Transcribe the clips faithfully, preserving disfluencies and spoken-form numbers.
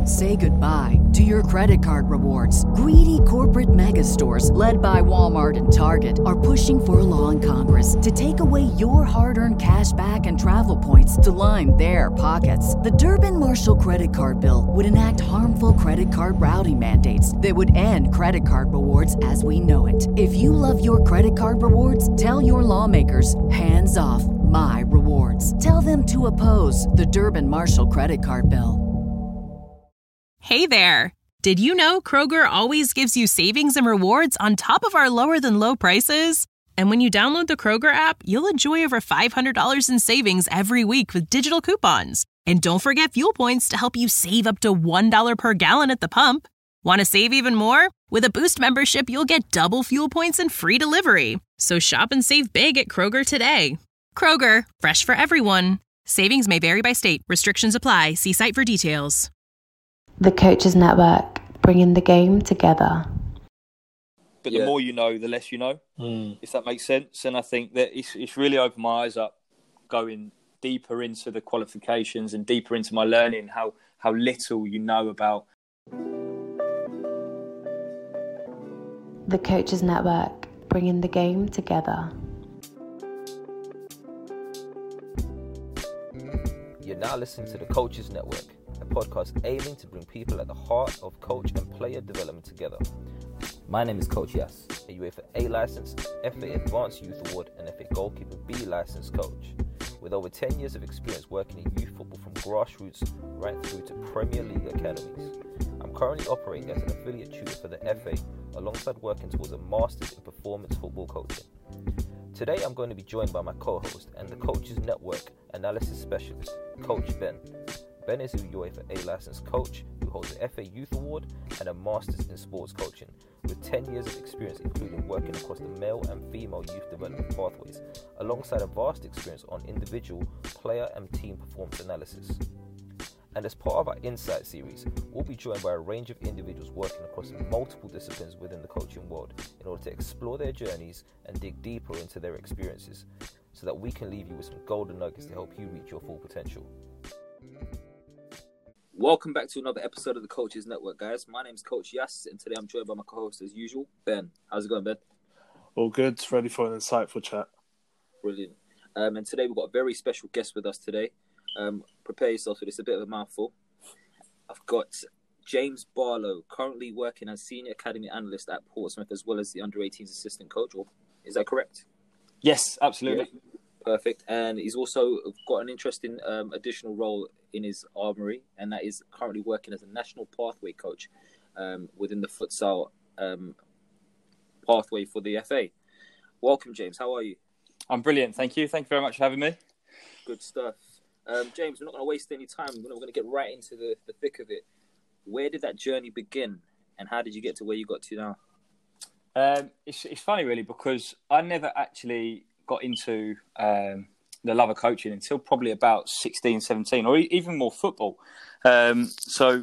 Say goodbye to your credit card rewards. Greedy corporate mega stores, led by Walmart and Target, are pushing for a law in Congress to take away your hard-earned cash back and travel points to line their pockets. The Durbin-Marshall credit card bill would enact harmful credit card routing mandates that would end credit card rewards as we know it. If you love your credit card rewards, tell your lawmakers, hands off my rewards. Tell them to oppose the Durbin-Marshall credit card bill. Hey there! Did you know Kroger always gives you savings and rewards on top of our lower-than-low prices? And when you download the Kroger app, you'll enjoy over five hundred dollars in savings every week with digital coupons. And don't forget fuel points to help you save up to one dollar per gallon at the pump. Want to save even more? With a Boost membership, you'll get double fuel points and free delivery. So shop and save big at Kroger today. Kroger, fresh for everyone. Savings may vary by state. Restrictions apply. See site for details. The Coaches Network, bringing the game together. But yeah. the more you know, the less you know, mm. if that makes sense. And I think that it's, it's really opened my eyes up, going deeper into the qualifications and deeper into my learning, how, how little you know about. The Coaches Network, bringing the game together. You're now listening to the Coaches Network, a podcast aiming to bring people at the heart of coach and player development together. My name is Coach Yas, a UEFA A licensed, F A Advanced Youth Award and F A Goalkeeper B licensed coach. With over ten years of experience working in youth football from grassroots right through to Premier League academies. I'm currently operating as an affiliate tutor for the F A alongside working towards a Masters in Performance Football Coaching. Today I'm going to be joined by my co-host and the Coaches Network analysis specialist, Coach Ben. Ben is a UEFA A licensed coach who holds an F A Youth Award and a Masters in Sports Coaching, with ten years of experience including working across the male and female youth development pathways, alongside a vast experience on individual, player and team performance analysis. And as part of our Insight series, we'll be joined by a range of individuals working across multiple disciplines within the coaching world in order to explore their journeys and dig deeper into their experiences, so that we can leave you with some golden nuggets to help you reach your full potential. Welcome back to another episode of the Coaches Network, guys. My name's Coach Yas, and today I'm joined by my co-host as usual, Ben. How's it going, Ben? All good. Ready for an insightful chat. Brilliant. Um, and today we've got a very special guest with us today. Um, prepare yourself for this, a bit of a mouthful. I've got James Barlow, currently working as Senior Academy Analyst at Portsmouth, as well as the under eighteens assistant coach. Or is that correct? Yes, absolutely. Yeah. Perfect. And he's also got an interesting um, additional role in his armory, and that is currently working as a national pathway coach um, within the futsal um, pathway for the F A. Welcome, James. How are you? I'm brilliant. Thank you. Thank you very much for having me. Good stuff. Um, James, we're not going to waste any time. We're going to get right into the, the thick of it. Where did that journey begin, and how did you get to where you got to now? Um, it's, it's funny, really, because I never actually got into um, the love of coaching until probably about sixteen, seventeen, or even more football. Um, so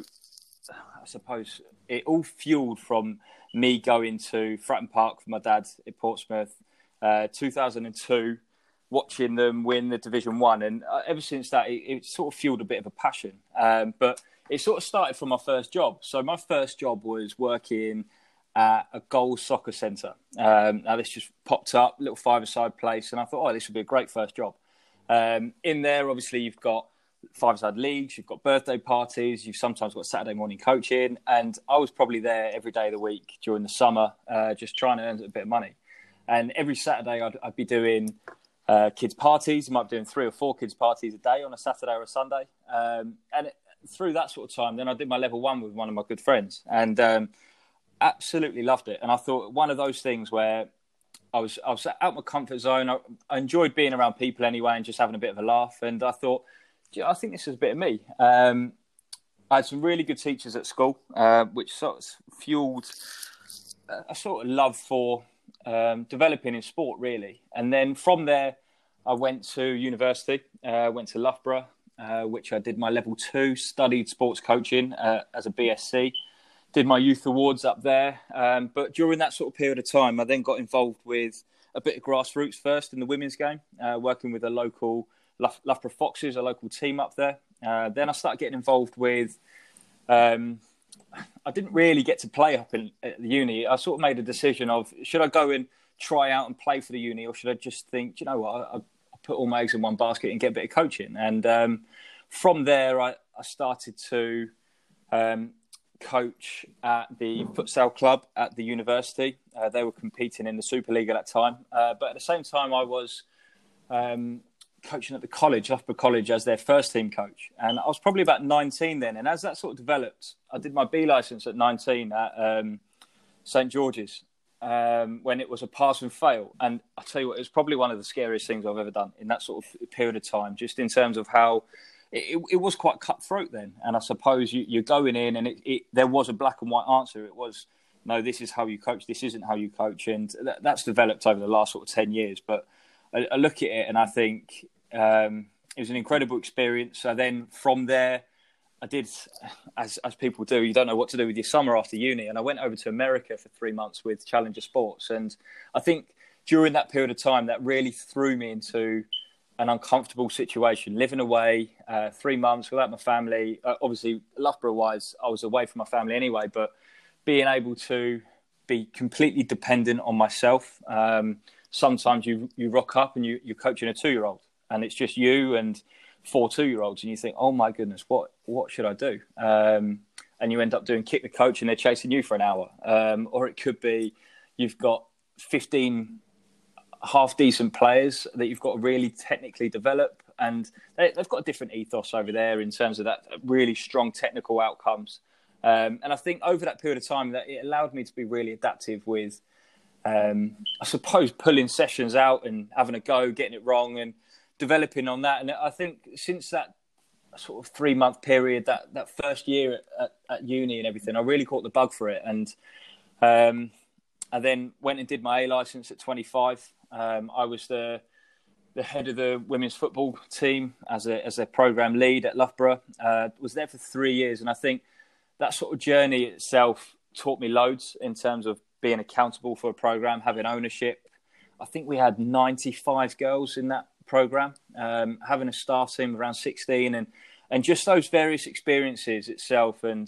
I suppose it all fueled from me going to Fratton Park with my dad at Portsmouth, uh, two thousand two, watching them win the Division One. And uh, ever since that, it, it sort of fueled a bit of a passion. Um, but it sort of started from my first job. So my first job was working at a goals soccer centre. Um, now this just popped up, little five-a-side place, and I thought, oh, this would be a great first job. Um, in there, obviously, you've got five-a-side leagues, you've got birthday parties, you've sometimes got Saturday morning coaching, and I was probably there every day of the week during the summer, uh, just trying to earn a bit of money. And every Saturday, I'd, I'd be doing uh, kids' parties. You might be doing three or four kids' parties a day on a Saturday or a Sunday. Um, and it, through that sort of time, then I did my level one with one of my good friends, and um, absolutely loved it. And I thought one of those things where I was I was out my comfort zone. I, I enjoyed being around people anyway and just having a bit of a laugh. And I thought, yeah, I think this is a bit of me. Um, I had some really good teachers at school, uh, which sort of fueled a sort of love for um, developing in sport, really. And then from there, I went to university, uh, went to Loughborough, uh, which I did my level two, studied sports coaching uh, as a B S c. Did my youth awards up there. Um, but during that sort of period of time, I then got involved with a bit of grassroots first in the women's game, uh, working with a local Lough- Loughborough Foxes, a local team up there. Uh, then I started getting involved with um, I didn't really get to play up in at the uni. I sort of made a decision of, should I go and try out and play for the uni, or should I just think, you know what, I, I put all my eggs in one basket and get a bit of coaching. And um, from there, I, I started to um, coach at the futsal club at the university. Uh, they were competing in the Super League at that time. Uh, but at the same time, I was um, coaching at the college, Loughborough College, as their first team coach. And I was probably about nineteen then. And as that sort of developed, I did my B licence at nineteen at um, St George's. Um, when it was a pass and fail. And I tell you what, it was probably one of the scariest things I've ever done in that sort of period of time, just in terms of how it, it was quite cutthroat then. And I suppose you, you're going in and it, it, there was a black and white answer. It was, no, this is how you coach, this isn't how you coach. And that, that's developed over the last sort of ten years. But I, I look at it and I think um, it was an incredible experience. So then from there, I did, as as people do, you don't know what to do with your summer after uni. And I went over to America for three months with Challenger Sports. And I think during that period of time, that really threw me into an uncomfortable situation, living away uh, three months without my family. Uh, obviously, Loughborough-wise, I was away from my family anyway, but being able to be completely dependent on myself. Um, sometimes you, you rock up and you, you're coaching a two-year-old and it's just you and four two-year-olds and you think, oh my goodness, what what should I do? Um, and you end up doing kick the coach and they're chasing you for an hour. Um, or it could be you've got fifteen half-decent players that you've got to really technically develop, and they, they've got a different ethos over there in terms of that really strong technical outcomes. Um, and I think over that period of time that it allowed me to be really adaptive with, um, I suppose, pulling sessions out and having a go, getting it wrong and developing on that. And I think since that sort of three month period, that, that first year at, at, at uni and everything, I really caught the bug for it. And um, I then went and did my A licence at twenty-five. Um, I was the the head of the women's football team as a as a programme lead at Loughborough. Uh, was there for three years. And I think that sort of journey itself taught me loads in terms of being accountable for a programme, having ownership. I think we had ninety-five girls in that program, um, having a staff team of around sixteen, and and just those various experiences itself, and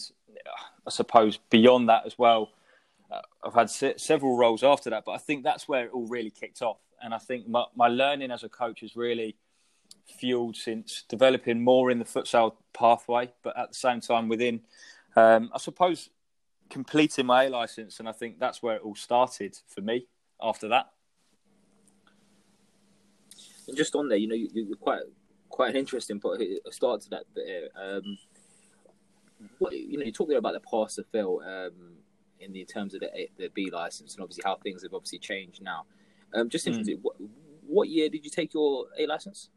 I suppose beyond that as well. Uh, I've had se- several roles after that, but I think that's where it all really kicked off. And I think my, my learning as a coach has really fueled since developing more in the futsal pathway, but at the same time within, um, I suppose, completing my A licence. And I think that's where it all started for me after that. And just on there, you know, you, you're quite quite an interesting part, a start to that bit here. Um, what, you know, you talked there about the pass or fail um, in the terms of the the B license, and obviously how things have obviously changed now. Um, just interested, mm. what, what year did you take your A license?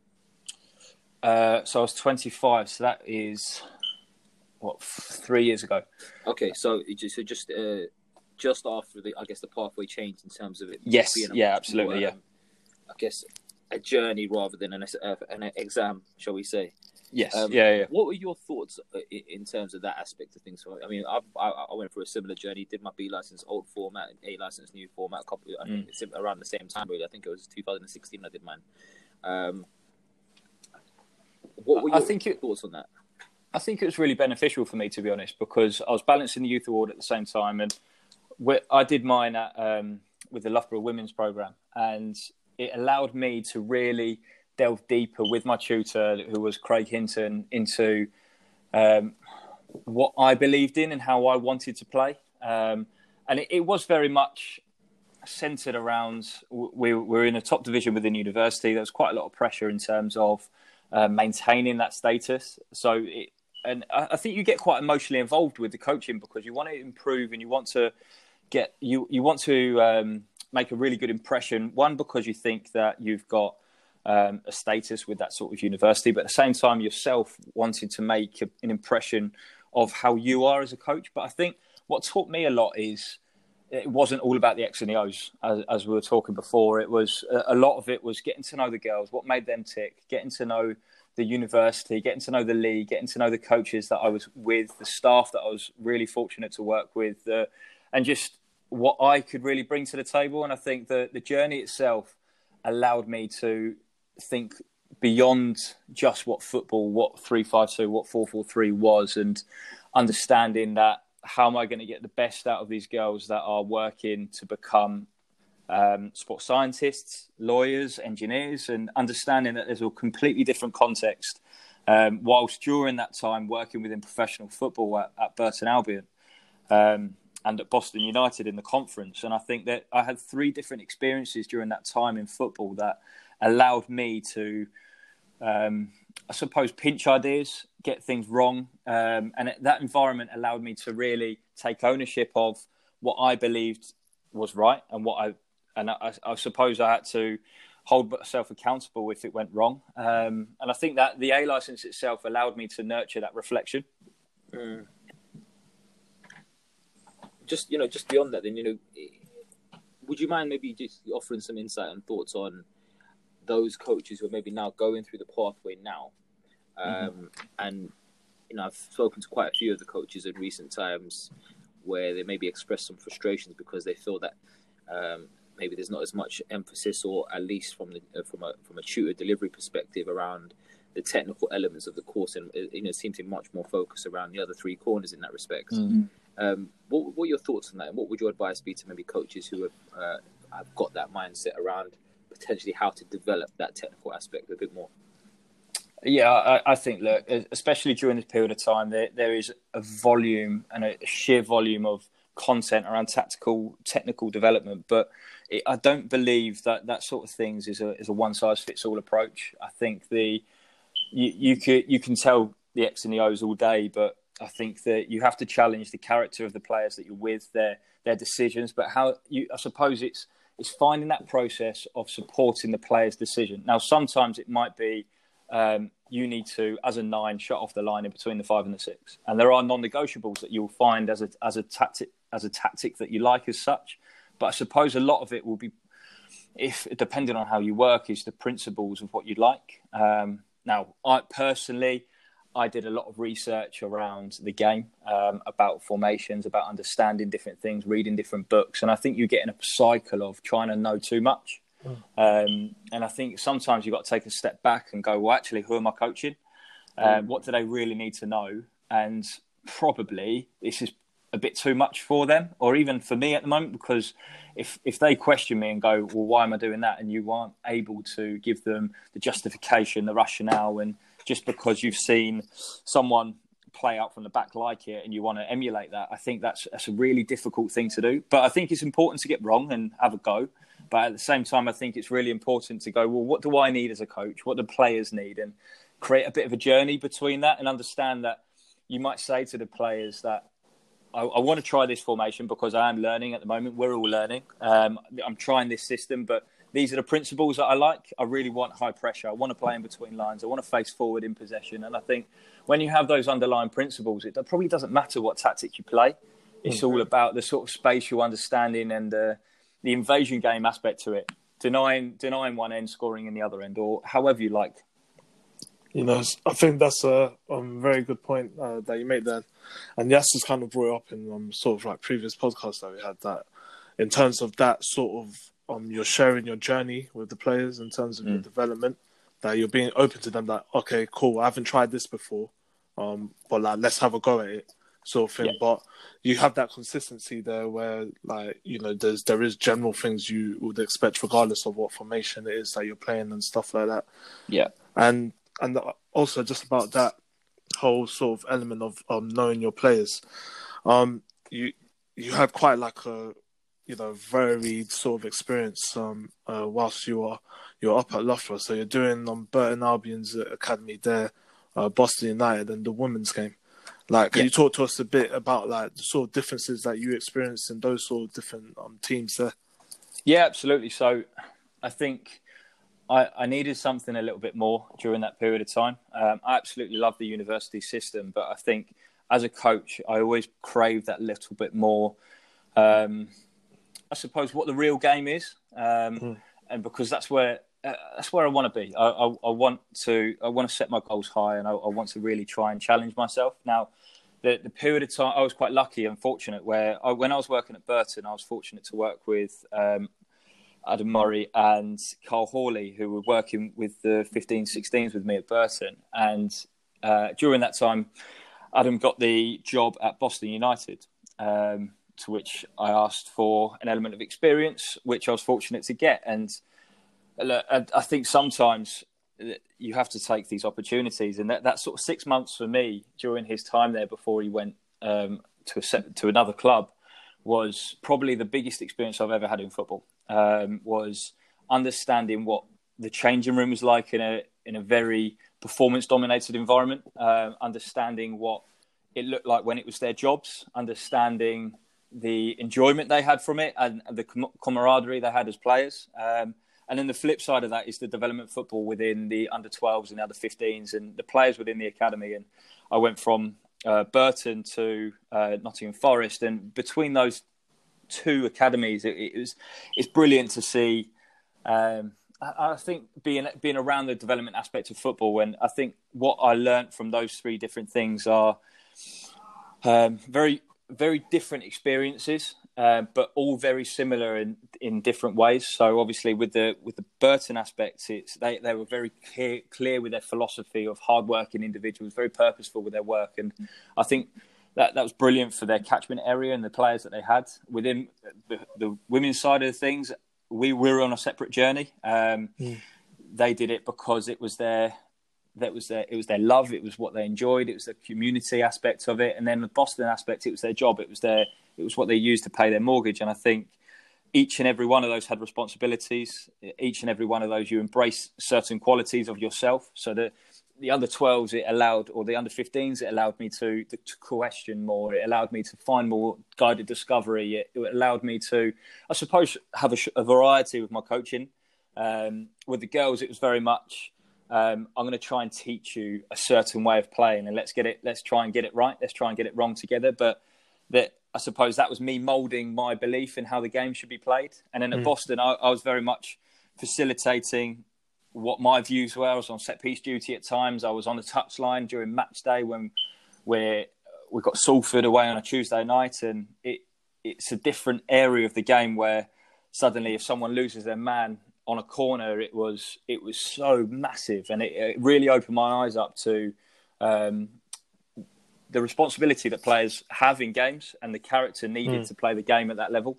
Uh, so I was twenty-five, so that is what three years ago. Okay, so so just uh, just after the, I guess the pathway changed in terms of it. Yes, yeah, absolutely, more, yeah. Um, I guess a journey rather than an, uh, an exam, shall we say? Yes, um, yeah, yeah. What were your thoughts in terms of that aspect of things? I mean, I've, I I went through a similar journey. Did my B license, old format, A license, new format. A couple, I think mm. around the same time. Really, I think it was two thousand sixteen. I did mine. Um, what were your I think it, thoughts on that? I think it was really beneficial for me, to be honest, because I was balancing the youth award at the same time, and I did mine at um, with the Loughborough Women's Programme, and it allowed me to really delve deeper with my tutor, who was Craig Hinton, into um, what I believed in and how I wanted to play. Um, and it, it was very much centred around, we were in a top division within university. There was quite a lot of pressure in terms of uh, maintaining that status. So, it, and I think you get quite emotionally involved with the coaching because you want to improve and you want to get, you, you want to um, make a really good impression. One, because you think that you've got Um, a status with that sort of university, but at the same time yourself wanting to make a, an impression of how you are as a coach. But I think what taught me a lot is it wasn't all about the X and the O's, as, as we were talking before. It was a lot of it was getting to know the girls, what made them tick, getting to know the university, getting to know the league, getting to know the coaches that I was with, the staff that I was really fortunate to work with, uh, and just what I could really bring to the table. And I think the the journey itself allowed me to think beyond just what football, what three five two, what four four three was. And understanding that how am I going to get the best out of these girls that are working to become um, sports scientists, lawyers, engineers, and understanding that there's a completely different context. Um, whilst during that time working within professional football at, at Burton Albion um, and at Boston United in the conference. And I think that I had three different experiences during that time in football that allowed me to, um, I suppose, pinch ideas, get things wrong. Um, and that environment allowed me to really take ownership of what I believed was right and what I, and I, I suppose I had to hold myself accountable if it went wrong. Um, and I think that the A license itself allowed me to nurture that reflection. Mm. Just, you know, just beyond that, then, you know, would you mind maybe just offering some insight and thoughts on those coaches who are maybe now going through the pathway now? Um, mm-hmm. And, you know, I've spoken to quite a few of the coaches in recent times where they maybe express some frustrations because they feel that um, maybe there's not as much emphasis, or at least from the uh, from a from a tutor delivery perspective, around the technical elements of the course, and you know, seem to be much more focused around the other three corners in that respect. Mm-hmm. Um, what, what are your thoughts on that, and what would your advice be to maybe coaches who have uh, have got that mindset around potentially how to develop that technical aspect a bit more? Yeah, I, I think, look, especially during this period of time, there there is a volume and a sheer volume of content around tactical, technical development, but it, I don't believe that that sort of things is a is a one size fits all approach. I think the you you could you can tell the X and the O's all day, but I think that you have to challenge the character of the players that you're with, their their decisions. But how you, I suppose it's it's finding that process of supporting the player's decision. Now, sometimes it might be um, you need to, as a nine, shut off the line in between the five and the six, and there are non-negotiables that you'll find as a as a tactic as a tactic that you like as such. But I suppose a lot of it will be, if depending on how you work, is the principles of what you like. Um, now, I personally, I did a lot of research around the game, um, about formations, about understanding different things, reading different books. And I think you get in a cycle of trying to know too much. Mm. Um, and I think sometimes you've got to take a step back and go, well, actually, who am I coaching? Mm. Um, what do they really need to know? And probably this is a bit too much for them, or even for me at the moment, because if if they question me and go, well, why am I doing that? And you aren't able to give them the justification, the rationale, and just because you've seen someone play out from the back like it and you want to emulate that, I think that's that's a really difficult thing to do. But I think it's important to get wrong and have a go. But at the same time, I think it's really important to go, well, what do I need as a coach? What do players need? And create a bit of a journey between that, and understand that you might say to the players that, I, I want to try this formation because I am learning at the moment. We're all learning. Um, I'm trying this system, but these are the principles that I like. I really want high pressure. I want to play in between lines. I want to face forward in possession. And I think when you have those underlying principles, it probably doesn't matter what tactic you play. It's mm-hmm. all about the sort of spatial understanding and uh, the invasion game aspect to it. Denying denying one end, scoring in the other end, or however you like. You know, I think that's a, a very good point uh, that you made there. And Yas has kind of brought up in um, sort of like previous podcasts that we had, that in terms of that sort of, um, you're sharing your journey with the players in terms of mm. your development, that you're being open to them, that, okay, cool, I haven't tried this before, um, but like, let's have a go at it, sort of thing. Yeah. But you have that consistency there where, like, you know, there's there is general things you would expect regardless of what formation it is that you're playing and stuff like that. Yeah. And And also just about that whole sort of element of um, knowing your players, um, you you had quite like a you know varied sort of experience um, uh, whilst you are you're up at Loughborough. So you're doing um, Burton Albion's academy there, uh, Boston United, and the women's game. Like, can yeah. you talk to us a bit about like the sort of differences that you experienced in those sort of different um, teams there? Yeah, absolutely. So I think I, I needed something a little bit more during that period of time. Um, I absolutely love the university system, but I think as a coach, I always crave that little bit more. Um, I suppose what the real game is, um, mm. and because that's where uh, that's where I want to be. I, I, I want to I want to set my goals high, and I, I want to really try and challenge myself. Now, the the period of time I was quite lucky and fortunate where I, when I was working at Burton, I was fortunate to work with Um, Adam Murray and Carl Hawley, who were working with the fifteen sixteens with me at Burton. And uh, during that time, Adam got the job at Boston United, um, to which I asked for an element of experience, which I was fortunate to get. And look, I, I think sometimes you have to take these opportunities, and that, that sort of six months for me during his time there before he went um, to a, to another club was probably the biggest experience I've ever had in football. Um, was understanding what the changing room was like in a in a very performance dominated environment, uh, understanding what it looked like when it was their jobs, understanding the enjoyment they had from it and the com- camaraderie they had as players. Um, And then the flip side of that is the development football within the under twelves and the under fifteens and the players within the academy. And I went from uh, Burton to uh, Nottingham Forest, and between those two academies, it, it was it's brilliant to see. Um, I, I think being being around the development aspect of football, and I think what I learned from those three different things are um, very very different experiences. Uh, but all very similar in, in different ways. So obviously, with the with the Burton aspects, it's they, they were very clear, clear with their philosophy of hardworking individuals, very purposeful with their work, and I think that that was brilliant for their catchment area and the players that they had. Within the, the women's side of things, we were on a separate journey. Um, mm. They did it because it was their that was their it was their love. It was what they enjoyed. It was the community aspect of it, and then the Boston aspect, it was their job. It was their It was what they used to pay their mortgage. And I think each and every one of those had responsibilities. Each and every one of those, you embrace certain qualities of yourself. So the, the under twelves, it allowed, or the under fifteens, it allowed me to, to, to question more. It allowed me to find more guided discovery. It, it allowed me to, I suppose, have a, a variety with my coaching. Um, with the girls, it was very much, um, I'm going to try and teach you a certain way of playing, and let's get it, let's try and get it right. Let's try and get it wrong together. But that, I suppose that was me moulding my belief in how the game should be played. And then at mm. Boston, I, I was very much facilitating what my views were. I was on set-piece duty at times. I was on the touchline during match day when we're, we got Salford away on a Tuesday night. And it, it's a different area of the game where suddenly if someone loses their man on a corner, it was it was so massive. And it, it really opened my eyes up to Um, the responsibility that players have in games and the character needed mm. to play the game at that level.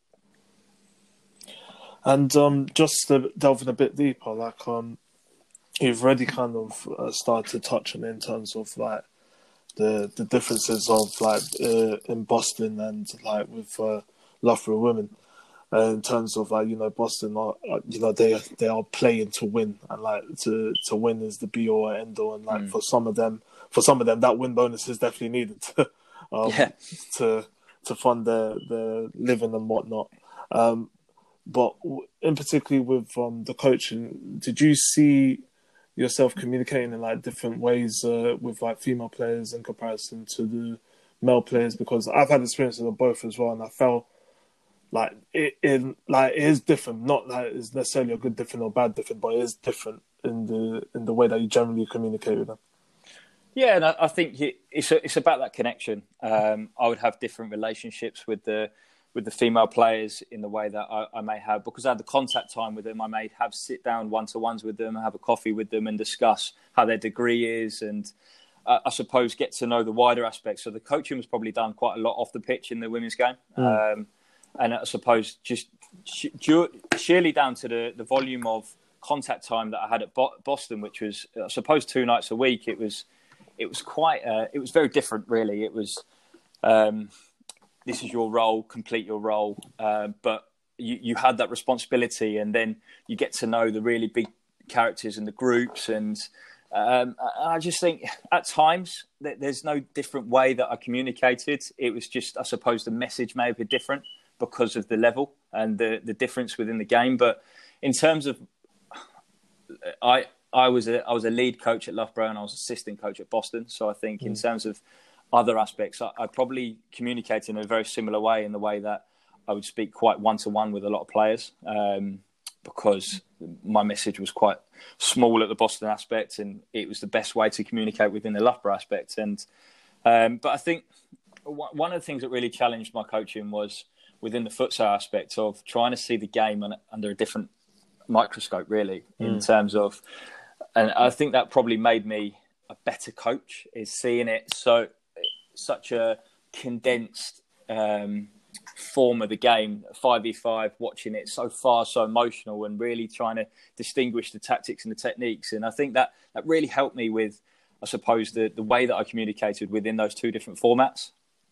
And um, just to delve in a bit deeper, like um, you've already kind of uh, started to touch on it in terms of like the the differences of like uh, in Boston and like with uh, Loughborough women. Uh, in terms of like, you know, Boston are, you know, they they are playing to win, and like to to win is the be all and end all, and like mm. for some of them, for some of them, that win bonus is definitely needed um, yeah. to to fund their their living and whatnot. Um, but in particular with um, the coaching, did you see yourself communicating in like different ways uh, with like female players in comparison to the male players? Because I've had experiences of both as well, and I felt like it in like it is different. Not that it's necessarily a good different or bad different, but it is different in the in the way that you generally communicate with them. Yeah, and I, I think it's a, it's about that connection. Um, I would have different relationships with the with the female players in the way that I, I may have, because I had the contact time with them. I may have sit down one to ones with them, have a coffee with them, and discuss how their degree is, and uh, I suppose get to know the wider aspects. So the coaching was probably done quite a lot off the pitch in the women's game. Mm. Um, And I suppose just sheerly down to the, the volume of contact time that I had at Bo- Boston, which was, I suppose, two nights a week. It was, it was quite, uh, it was very different, really. It was, um, this is your role, complete your role, uh, but you, you had that responsibility, and then you get to know the really big characters in the groups. And um, I just think at times that there's no different way that I communicated. It was just, I suppose, the message may have been different because of the level and the, the difference within the game. But in terms of, I I was a I was a lead coach at Loughborough and I was assistant coach at Boston. So I think mm. in terms of other aspects, I, I probably communicate in a very similar way, in the way that I would speak quite one to one with a lot of players, um, because my message was quite small at the Boston aspect, and it was the best way to communicate within the Loughborough aspect. And um, but I think one of the things that really challenged my coaching was within the futsal aspect of trying to see the game under a different microscope, really, in mm. terms of, and I think that probably made me a better coach, is seeing it so such a condensed um, form of the game, five v five, watching it so far, so emotional, and really trying to distinguish the tactics and the techniques. And I think that that really helped me with, I suppose, the, the way that I communicated within those two different formats.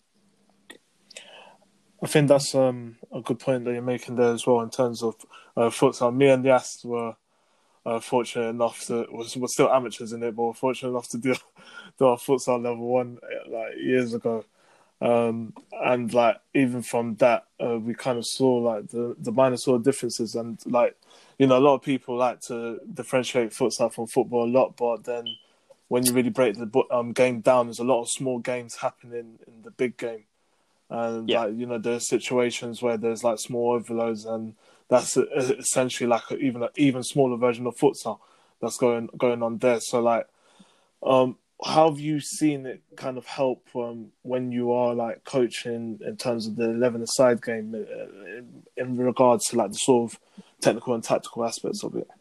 I think that's um, a good point that you're making there as well in terms of uh, futsal. Me and Yas were uh, fortunate enough to, was we're still amateurs in it, but we're fortunate enough to do, do our futsal level one like years ago. Um, and like even from that, uh, we kind of saw like the, the minor sort of differences, and like, you know, a lot of people like to differentiate futsal from football a lot, but then when you really break the um, game down, there's a lot of small games happening in the big game. And yeah. like, you know, there's situations where there's like small overloads, and that's essentially like a, even an even smaller version of futsal that's going going on there. So like, um, how have you seen it kind of help um, when you are like coaching in terms of the eleven-a-side game in, in regards to like the sort of technical and tactical aspects of it?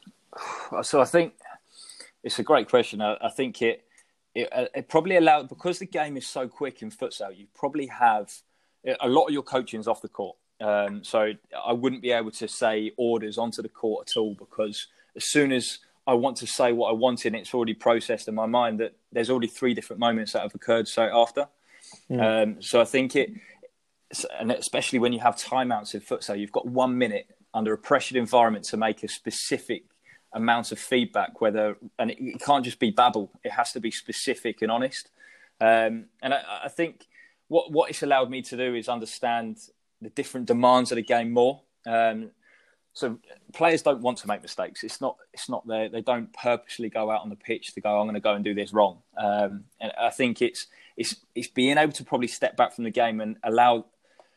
So I think it's a great question. I, I think it. It, it probably allowed, because the game is so quick in futsal, you probably have a lot of your coaching's off the court. Um, so I wouldn't be able to say orders onto the court at all, because as soon as I want to say what I wanted, it's already processed in my mind that there's already three different moments that have occurred straight after. Mm. Um, so I think it, and especially when you have timeouts in futsal, you've got one minute under a pressured environment to make a specific amount of feedback, whether, and it, it can't just be babble, it has to be specific and honest. Um, and I, I think what, what it's allowed me to do is understand the different demands of the game more. Um, so players don't want to make mistakes. It's not, it's not there. They don't purposely go out on the pitch to go, I'm going to go and do this wrong. Um, and I think it's, it's, it's being able to probably step back from the game and allow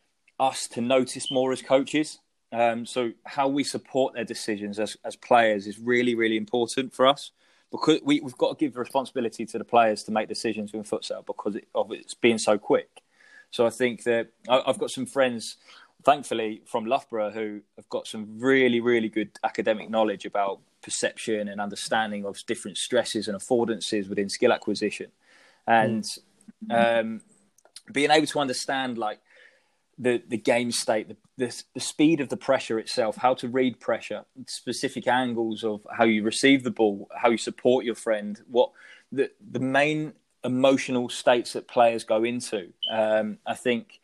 us to notice more as coaches. Um, so how we support their decisions as, as players is really, really important for us, because we, we've got to give the responsibility to the players to make decisions in futsal because it, of it's being so quick. So I think that I, I've got some friends, thankfully, from Loughborough who have got some really, really good academic knowledge about perception and understanding of different stresses and affordances within skill acquisition. And mm. um, being able to understand like the, the game state, the, the the speed of the pressure itself, how to read pressure, specific angles of how you receive the ball, how you support your friend, what the the main emotional states that players go into. Um, I think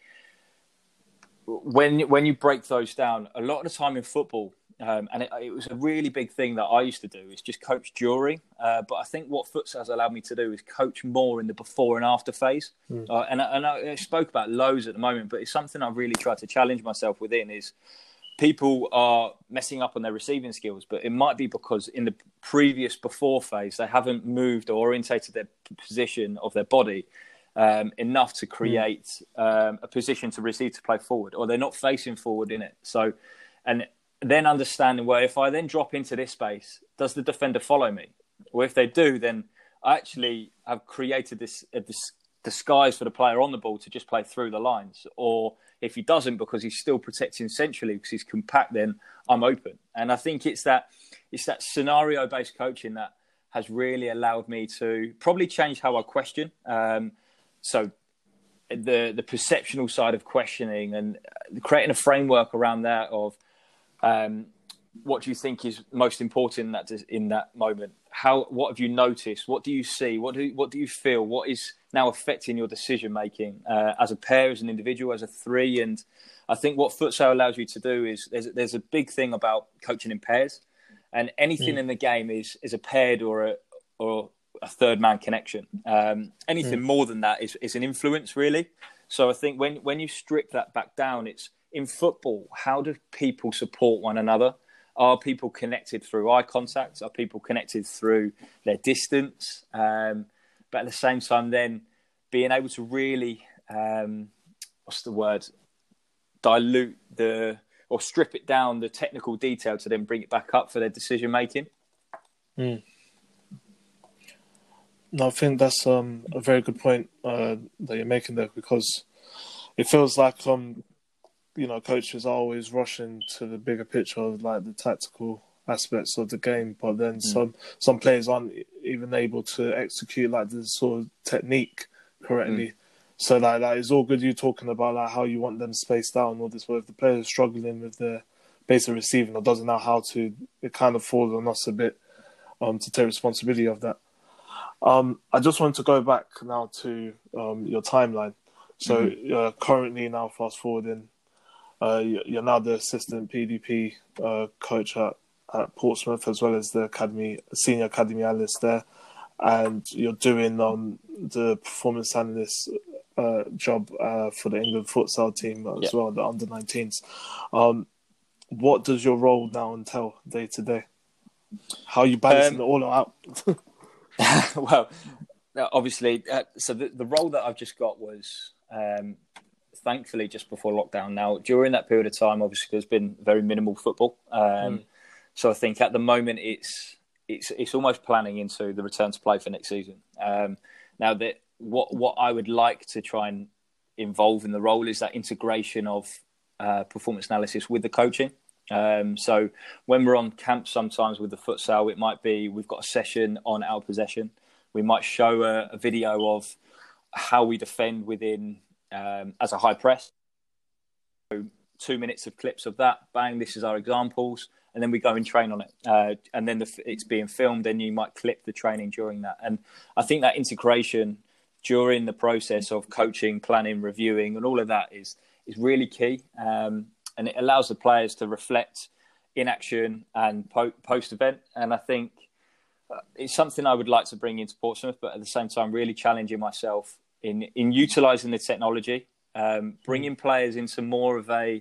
when when you break those down, a lot of the time in football, um, and it, it was a really big thing that I used to do, is just coach during. Uh, but I think what futsal has allowed me to do is coach more in the before and after phase. Mm. Uh, and, and I spoke about lows at the moment, but it's something I've really tried to challenge myself within is people are messing up on their receiving skills, but it might be because in the previous before phase, they haven't moved or orientated their position of their body um, enough to create mm. um, a position to receive to play forward, or they're not facing forward in it. So, and then understanding, well, if I then drop into this space, does the defender follow me? Or if they do, then I actually have created this, uh, this disguise for the player on the ball to just play through the lines. Or if he doesn't, because he's still protecting centrally because he's compact, then I'm open. And I think it's that it's that scenario-based coaching that has really allowed me to probably change how I question. Um, so the the perceptional side of questioning and creating a framework around that of um, what do you think is most important in that in that moment? How what have you noticed? What do you see? What do what do you feel? What is now affecting your decision making uh, as a pair, as an individual, as a three? And I think what futsal allows you to do is there's there's a big thing about coaching in pairs, and anything mm. in the game is is a paired or a or a third man connection. Um, anything mm. more than that is is an influence, really. So I think when when you strip that back down, it's in football. How do people support one another? Are people connected through eye contact? Are people connected through their distance? Um, but at the same time, then being able to really, um, what's the word, dilute the or strip it down the technical detail to then bring it back up for their decision making. Mm. No, I think that's um, a very good point uh, that you're making there, because it feels like um. you know, coaches are always rushing to the bigger picture of like the tactical aspects of the game, but then mm. some some players aren't even able to execute like the sort of technique correctly. So like that is all good. You talking about like how you want them spaced out and all this. But if the player is struggling with the basic receiving or doesn't know how to, it kind of falls on us a bit um, to take responsibility of that. Um, I just want to go back now to um, your timeline. So mm-hmm. you're currently now fast forwarding. Uh, you're now the assistant P D P uh, coach at, at Portsmouth, as well as the academy senior academy analyst there, and you're doing um, the performance analyst uh, job uh, for the England futsal team as yeah. well, the under nineteens. Um, what does your role now entail day to day? How are you balancing um, it all out? Well, obviously, uh, so the, the role that I've just got was, um, thankfully, just before lockdown. Now, during that period of time, obviously, there's been very minimal football. Um, mm. So I think at the moment, it's it's it's almost planning into the return to play for next season. Um, now, that what what I would like to try and involve in the role is that integration of uh, performance analysis with the coaching. Um, so when we're on camp, sometimes with the futsal, it might be we've got a session on our possession. We might show a, a video of how we defend within um, as a high press. So two minutes of clips of that. Bang! This is our examples, and then we go and train on it. Uh, and then the, it's being filmed, and you might clip the training during that. And I think that integration during the process of coaching, planning, reviewing, and all of that is is really key. Um, And it allows the players to reflect in action and po- post-event. And I think it's something I would like to bring into Portsmouth, but at the same time, really challenging myself in, in utilising the technology, um, bringing players into more of a,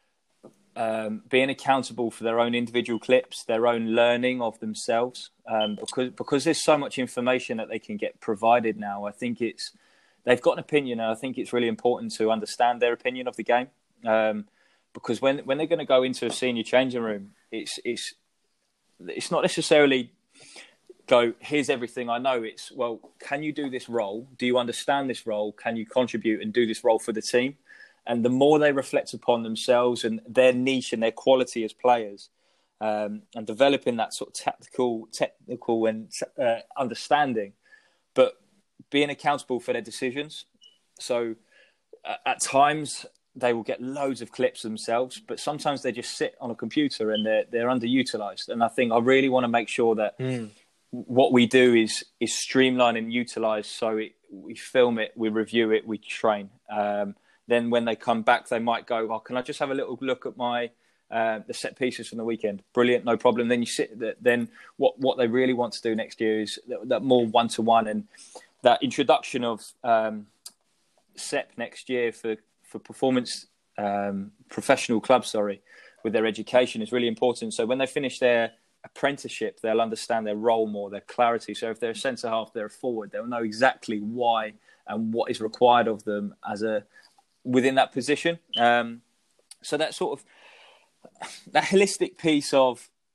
um, being accountable for their own individual clips, their own learning of themselves. Um, because, because there's so much information that they can get provided now. I think it's, they've got an opinion, and I think it's really important to understand their opinion of the game. Um, Because when, when they're going to go into a senior changing room, it's it's it's not necessarily go, here's everything I know. It's, well, can you do this role? Do you understand this role? Can you contribute and do this role for the team? And the more they reflect upon themselves and their niche and their quality as players, um, and developing that sort of tactical, technical and uh, understanding, but being accountable for their decisions. So uh, at times, they will get loads of clips themselves, but sometimes they just sit on a computer and they're they're underutilized. And I think I really want to make sure that mm. what we do is is streamlined and utilized. So it, we film it, we review it, we train. Um, then when they come back, they might go, "Oh, can I just have a little look at my uh, the set pieces from the weekend?" Brilliant, no problem. Then you sit. Then what what they really want to do next year is that, that more one to one and that introduction of um, S E P next year for. for performance um, professional clubs, sorry, with their education is really important. So when they finish their apprenticeship, they'll understand their role more, their clarity. So if they're a centre half, they're a forward, they'll know exactly why and what is required of them as a within that position. Um, so that sort of that holistic piece of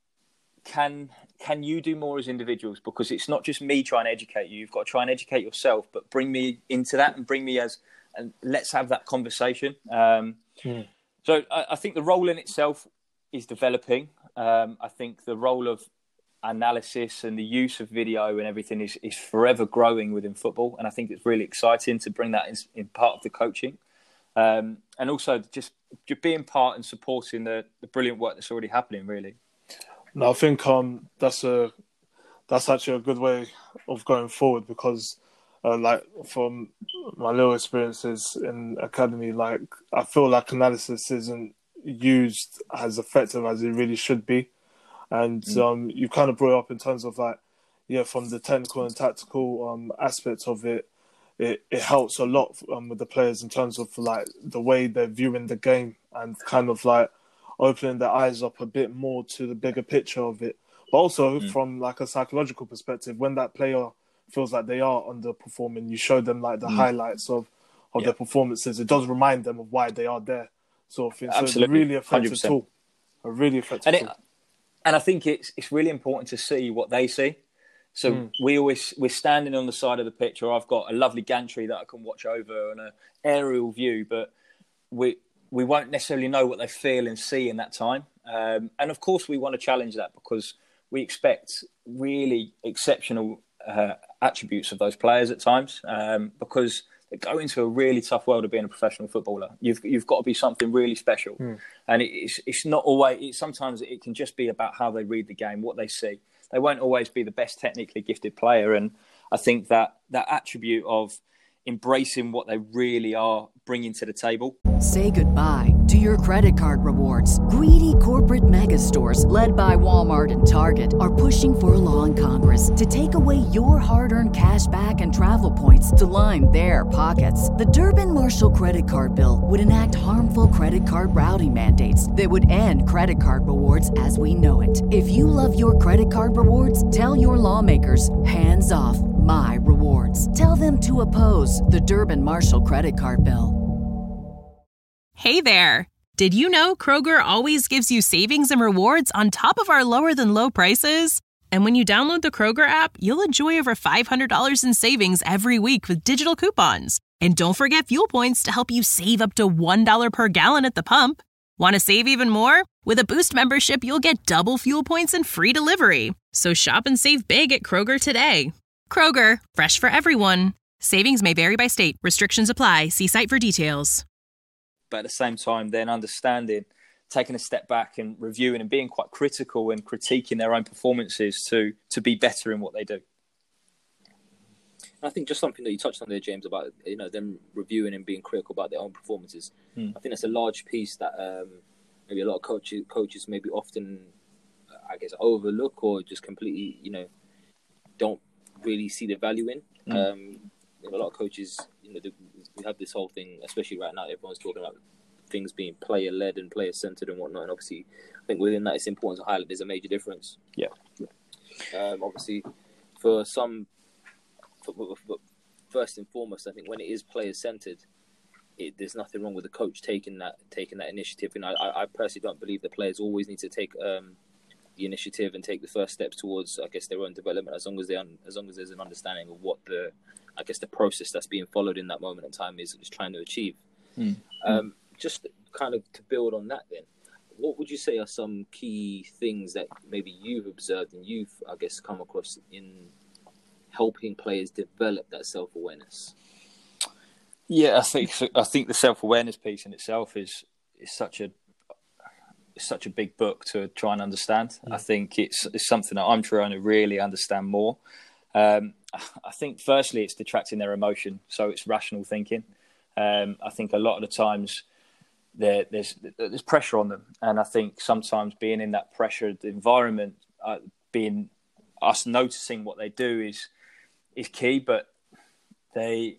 can can you do more as individuals? Because it's not just me trying to educate you. You've got to try and educate yourself, but bring me into that and bring me as and let's have that conversation. Um, mm. So I, I think the role in itself is developing. Um, I think the role of analysis and the use of video and everything is, is forever growing within football. And I think it's really exciting to bring that in, in part of the coaching. Um, and also just, just being part and supporting the, the brilliant work that's already happening, really. No, I think um, that's a that's actually a good way of going forward because Uh, like from my little experiences in academy, like I feel like analysis isn't used as effective as it really should be, and mm. um, you kind of brought up in terms of like, yeah, from the technical and tactical um, aspects of it, it, it helps a lot um, with the players in terms of like the way they're viewing the game and kind of like opening their eyes up a bit more to the bigger picture of it, but also mm. from like a psychological perspective, when that player feels like they are underperforming, you show them like the mm. highlights of, of yeah. their performances. It does remind them of why they are there, sort of thing. So it's a really effective one hundred percent tool. A really effective and it, tool. And I think it's it's really important to see what they see. So mm. we always we're standing on the side of the pitch, or I've got a lovely gantry that I can watch over on an aerial view, but we we won't necessarily know what they feel and see in that time. Um, and of course, we want to challenge that because we expect really exceptional Uh, attributes of those players at times, um, because that go into a really tough world of being a professional footballer. You've you've got to be something really special, mm. and it's it's not always. It, sometimes it can just be about how they read the game, what they see. They won't always be the best technically gifted player, and I think that that attribute of embracing what they really are bringing to the table. Say goodbye to your credit card rewards. Greedy corporate mega stores, led by Walmart and Target, are pushing for a law in Congress to take away your hard-earned cash back and travel points to line their pockets. The Durbin-Marshall credit card bill would enact harmful credit card routing mandates that would end credit card rewards as we know it. If you love your credit card rewards, tell your lawmakers, hands off my rewards. Tell them to oppose the Durbin-Marshall credit card bill. Hey there! Did you know Kroger always gives you savings and rewards on top of our lower-than-low prices? And when you download the Kroger app, you'll enjoy over five hundred dollars in savings every week with digital coupons. And don't forget fuel points to help you save up to one dollar per gallon at the pump. Want to save even more? With a Boost membership, you'll get double fuel points and free delivery. So shop and save big at Kroger today. Kroger, fresh for everyone. Savings may vary by state. Restrictions apply. See site for details. But at the same time, then understanding, taking a step back and reviewing and being quite critical and critiquing their own performances to to be better in what they do. I think just something that you touched on there, James, about you know them reviewing and being critical about their own performances. Hmm. I think that's a large piece that um, maybe a lot of coaches coaches maybe often, I guess, overlook or just completely you know don't really see the value in. Hmm. Um, a lot of coaches, you know, we have this whole thing, especially right now. Everyone's talking about things being player led and player centered and whatnot. And obviously, I think within that, it's important to highlight there's a major difference. Yeah. Um, obviously, for some, for, for, first and foremost, I think when it is player centered, it, there's nothing wrong with the coach taking that taking that initiative. And I, I personally don't believe the players always need to take um, the initiative and take the first steps towards, I guess, their own development. As long as they, as long as there's an understanding of what the, I guess, the process that's being followed in that moment in time is, is trying to achieve. Mm. Um, just kind of to build on that, then, what would you say are some key things that maybe you've observed and you've, I guess, come across in helping players develop that self-awareness? Yeah, I think I think the self-awareness piece in itself is is such a it's such a big book to try and understand. Mm. I think it's it's something that I'm trying to really understand more. Um, I think firstly it's detracting their emotion, so it's rational thinking. Um, I think a lot of the times there, there's there's pressure on them, and I think sometimes being in that pressured environment, uh, being us noticing what they do is is key. But they,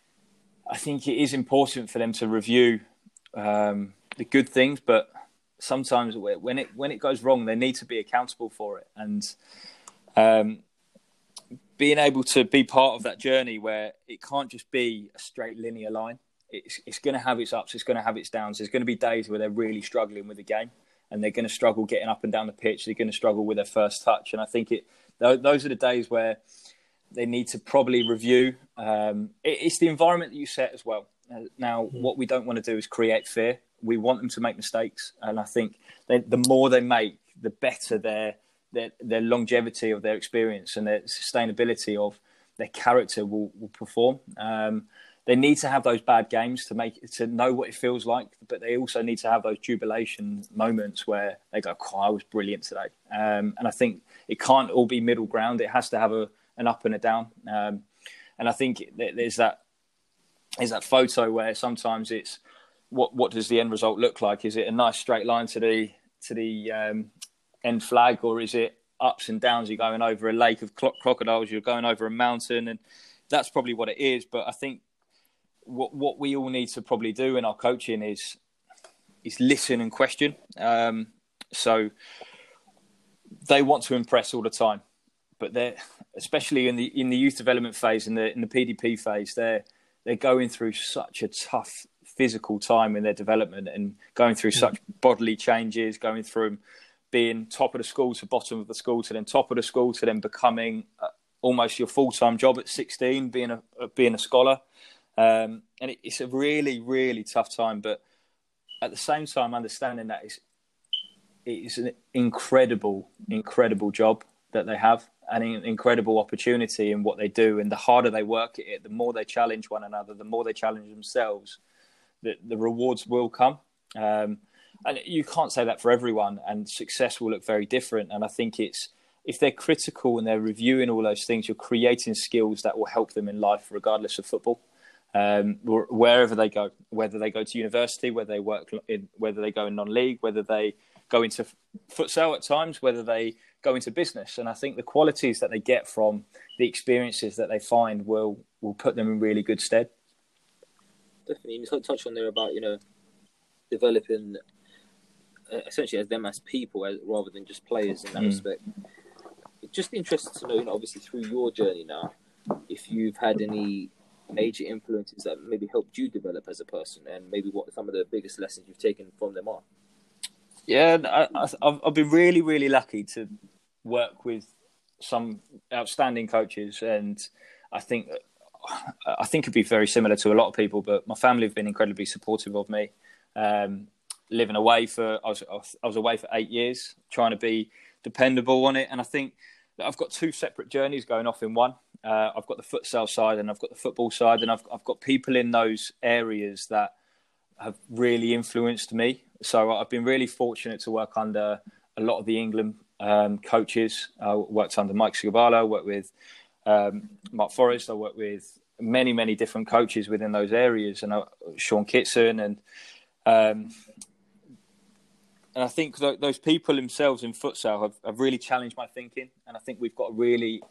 I think it is important for them to review um, the good things, but sometimes when it when it goes wrong, they need to be accountable for it, and um, being able to be part of that journey where it can't just be a straight linear line. It's it's going to have its ups, it's going to have its downs. There's going to be days where they're really struggling with the game, and they're going to struggle getting up and down the pitch. They're going to struggle with their first touch, and I think it those are the days where they need to probably review. Um, it, it's the environment that you set as well. Uh, now, mm-hmm. what we don't want to do is create fear. We want them to make mistakes, and I think they, the more they make, the better their their their longevity of their experience and their sustainability of their character will, will perform. Um, they need to have those bad games to make to know what it feels like, but they also need to have those jubilation moments where they go, "Oh, I was brilliant today." Um, and I think it can't all be middle ground. It has to have a an up and a down. Um, and I think there's that there's that photo where sometimes it's what what does the end result look like? Is it a nice straight line to the to the um, end flag, or is it ups and downs? You're going over a lake of crocodiles. You're going over a mountain, and that's probably what it is. But I think what what we all need to probably do in our coaching is is listen and question. Um, so they want to impress all the time, but they're especially in the in the youth development phase, in the in the P D P phase, they're they're going through such a tough physical time in their development and going through such bodily changes, going through being top of the school to bottom of the school to then top of the school to then becoming uh, almost your full-time job at sixteen, being a uh, being a scholar. Um, and it, it's a really, really tough time. But at the same time, understanding that it's, it is an incredible, incredible job that they have. an incredible opportunity in what they do. And the harder they work at it, the more they challenge one another, the more they challenge themselves, the, the rewards will come. Um, and you can't say that for everyone, and success will look very different. And I think it's, if they're critical and they're reviewing all those things, you're creating skills that will help them in life, regardless of football. Um, wherever they go, whether they go to university, whether they work in, whether they go in non-league, whether they go into futsal at times, whether they go into business. And I think the qualities that they get from the experiences that they find will will put them in really good stead. Definitely. You touched on there about, you know, developing uh, essentially as them as people as, rather than just players in that mm. respect. It's just interested to know, you know, obviously through your journey now, if you've had any major influences that maybe helped you develop as a person, and maybe what some of the biggest lessons you've taken from them are. Yeah, I, I've, I've been really, really lucky to work with some outstanding coaches, and I think I think it'd be very similar to a lot of people. But my family have been incredibly supportive of me. Um, living away for I was I was away for eight years, trying to be dependable on it, and I think that I've got two separate journeys going off in one. Uh, I've got the futsal side and I've got the football side, and I've I've got people in those areas that have really influenced me. So I've been really fortunate to work under a lot of the England um, coaches. I worked under Mike Sigabalo, I worked with um, Mark Forrest, I worked with many, many different coaches within those areas, and uh, Sean Kitson. And um, and I think th- those people themselves in futsal have, have really challenged my thinking. And I think we've got a really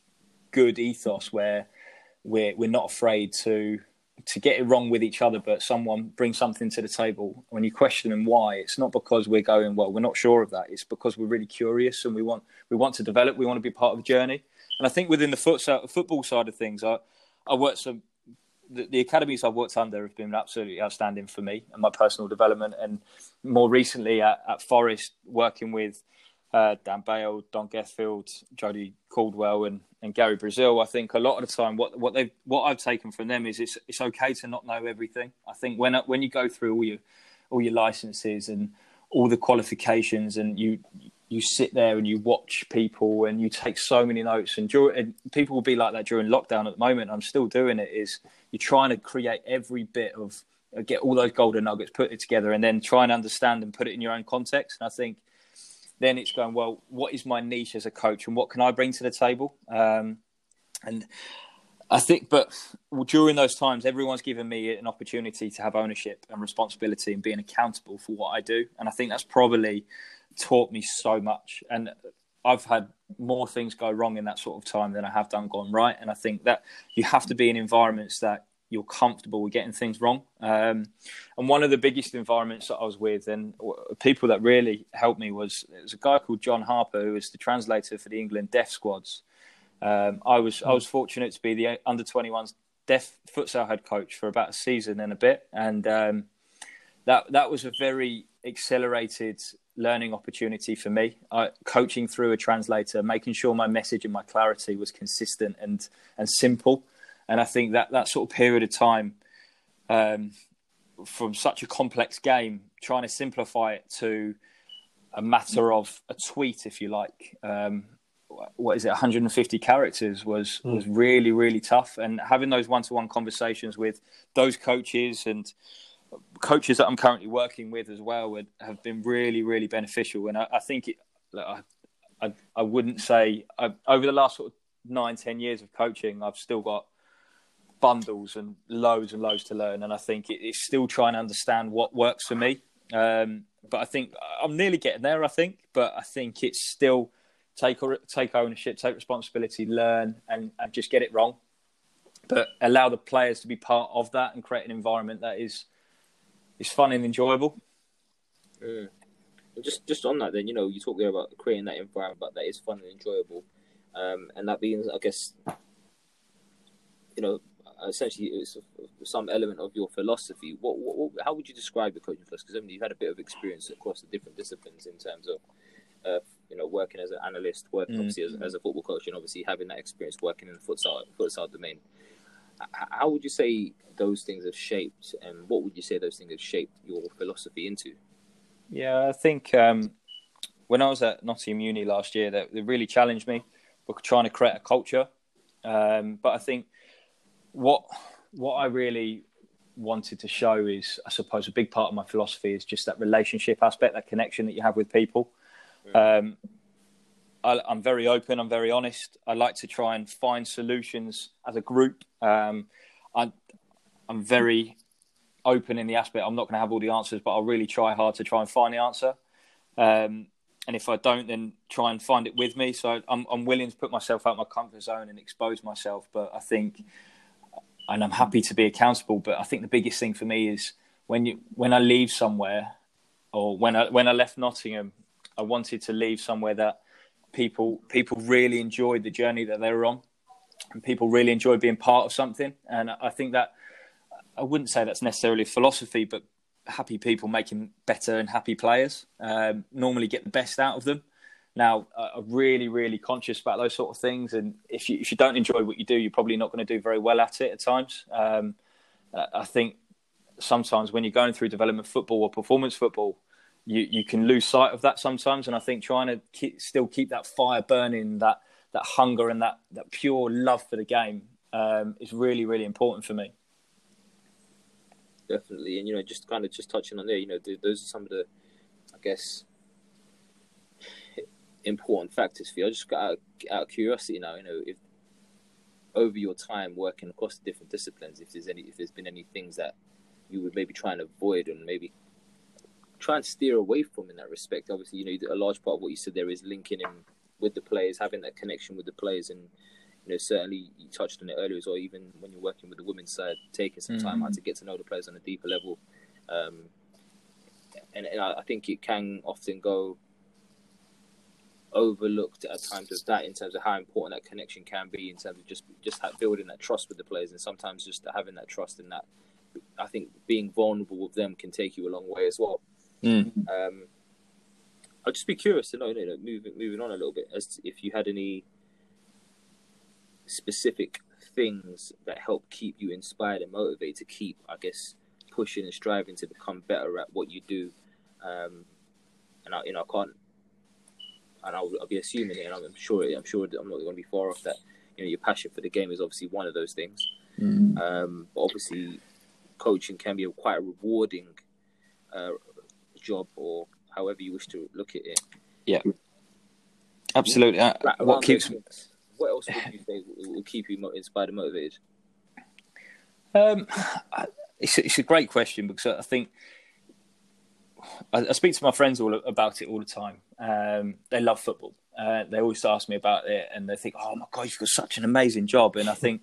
good ethos where we're we're not afraid to to get it wrong with each other, but someone brings something to the table. When you question them why, it's not because we're going, well, we're not sure of that. It's because we're really curious and we want we want to develop. We want to be part of the journey. And I think within the futsal, football side of things, I I worked some the, the academies I've worked under have been absolutely outstanding for me and my personal development. And more recently at, at Forest, working with uh, Dan Bale, Don Gethfield, Jody Caldwell, and and Gary Brazil, I think a lot of the time what what they what I've taken from them is it's it's okay to not know everything. I think when when you go through all your all your licenses and all the qualifications, and you you sit there and you watch people and you take so many notes, and, during, and people will be like that during lockdown at the moment. I'm still doing it. Is you're trying to create every bit of get all those golden nuggets, put it together, and then try and understand and put it in your own context. And I think then it's going, well, what is my niche as a coach and what can I bring to the table? Um, and I think, but during those times, everyone's given me an opportunity to have ownership and responsibility and being accountable for what I do. And I think that's probably taught me so much. And I've had more things go wrong in that sort of time than I have done gone right. And I think that you have to be in environments that you're comfortable with getting things wrong. Um, and one of the biggest environments that I was with and people that really helped me was, there was a guy called John Harper, who was the translator for the England deaf squads. Um, I was I was fortunate to be the under twenty-ones deaf futsal head coach for about a season and a bit. And um, that that was a very accelerated learning opportunity for me. I, coaching through a translator, making sure my message and my clarity was consistent and and simple. And I think that that sort of period of time, um, from such a complex game, trying to simplify it to a matter of a tweet, if you like, um, what is it, one hundred fifty characters was, mm. was really, really tough. And having those one-to-one conversations with those coaches and coaches that I'm currently working with as well would have been really, really beneficial. And I, I think it, I, I, I wouldn't say I, over the last sort of nine, ten years of coaching, I've still got bundles and loads and loads to learn, and I think it, it's still trying to understand what works for me. Um, but I think I'm nearly getting there. I think, but I think it's still take take ownership, take responsibility, learn, and, and just get it wrong. But allow the players to be part of that and create an environment that is is fun and enjoyable. Mm. And just just on that, then, you know, you talk there about creating that environment that is fun and enjoyable, um, and that being, I guess, you know, essentially it's some element of your philosophy. What, what how would you describe your coaching philosophy? Because I mean, you've had a bit of experience across the different disciplines in terms of, uh, you know, working as an analyst, working mm. obviously as, as a football coach, and obviously having that experience working in the futsal futsal domain. How would you say those things have shaped, and what would you say those things have shaped your philosophy into? Yeah, I think um, when I was at Nottingham Uni last year, that they really challenged me. we're trying to create a culture. Um, but I think what what I really wanted to show is, I suppose, a big part of my philosophy is just that relationship aspect, that connection that you have with people. Um, I, I'm very open. I'm very honest. I like to try and find solutions as a group. Um, I, I'm very open in the aspect. I'm not going to have all the answers, but I'll really try hard to try and find the answer. Um, and if I don't, then try and find it with me. So I'm, I'm willing to put myself out of my comfort zone and expose myself. But I think, and I'm happy to be accountable. But I think the biggest thing for me is when you when I leave somewhere, or when I when I left Nottingham, I wanted to leave somewhere that people people really enjoyed the journey that they were on, and people really enjoyed being part of something. And I think that, I wouldn't say that's necessarily philosophy, but happy people making better and happy players um, normally get the best out of them. Now, I'm really, really conscious about those sort of things. And if you, if you don't enjoy what you do, you're probably not going to do very well at it at times. Um, I think sometimes when you're going through development football or performance football, you, you can lose sight of that sometimes. And I think trying to keep, still keep that fire burning, that that hunger and that, that pure love for the game um, is really, really important for me. Definitely. And, you know, just kind of just touching on there, you know, those are some of the, I guess, important factors for you. I just got out of, out of curiosity now, you know, if over your time working across the different disciplines, if there's any, if there's been any things that you would maybe try and avoid and maybe try and steer away from in that respect. Obviously, you know, a large part of what you said there is linking in with the players, having that connection with the players, and you know, certainly you touched on it earlier as well, even when you're working with the women's side, taking some time mm-hmm. out to get to know the players on a deeper level. Um, and, and I think it can often go overlooked at times of that, in terms of how important that connection can be, in terms of just, just building that trust with the players. And sometimes just having that trust in that, I think being vulnerable with them can take you a long way as well. Mm. Um, I'd just be curious to know, you know, moving, moving on a little bit, as to if you had any specific things that help keep you inspired and motivated to keep, I guess, pushing and striving to become better at what you do. Um, and I, you know, I can't, and I'll, I'll be assuming it, and I'm sure, I'm sure I'm not going to be far off that. You know, your passion for the game is obviously one of those things. Mm. Um, but obviously, coaching can be a quite a rewarding uh, job, or however you wish to look at it. Yeah, absolutely. Uh, what keeps things, what else would you say will keep you inspired and motivated? Um, it's it's a great question, because I think I, I speak to my friends all about it all the time. Um, they love football. Uh, they always ask me about it, and they think, "Oh my God, you've got such an amazing job." And I think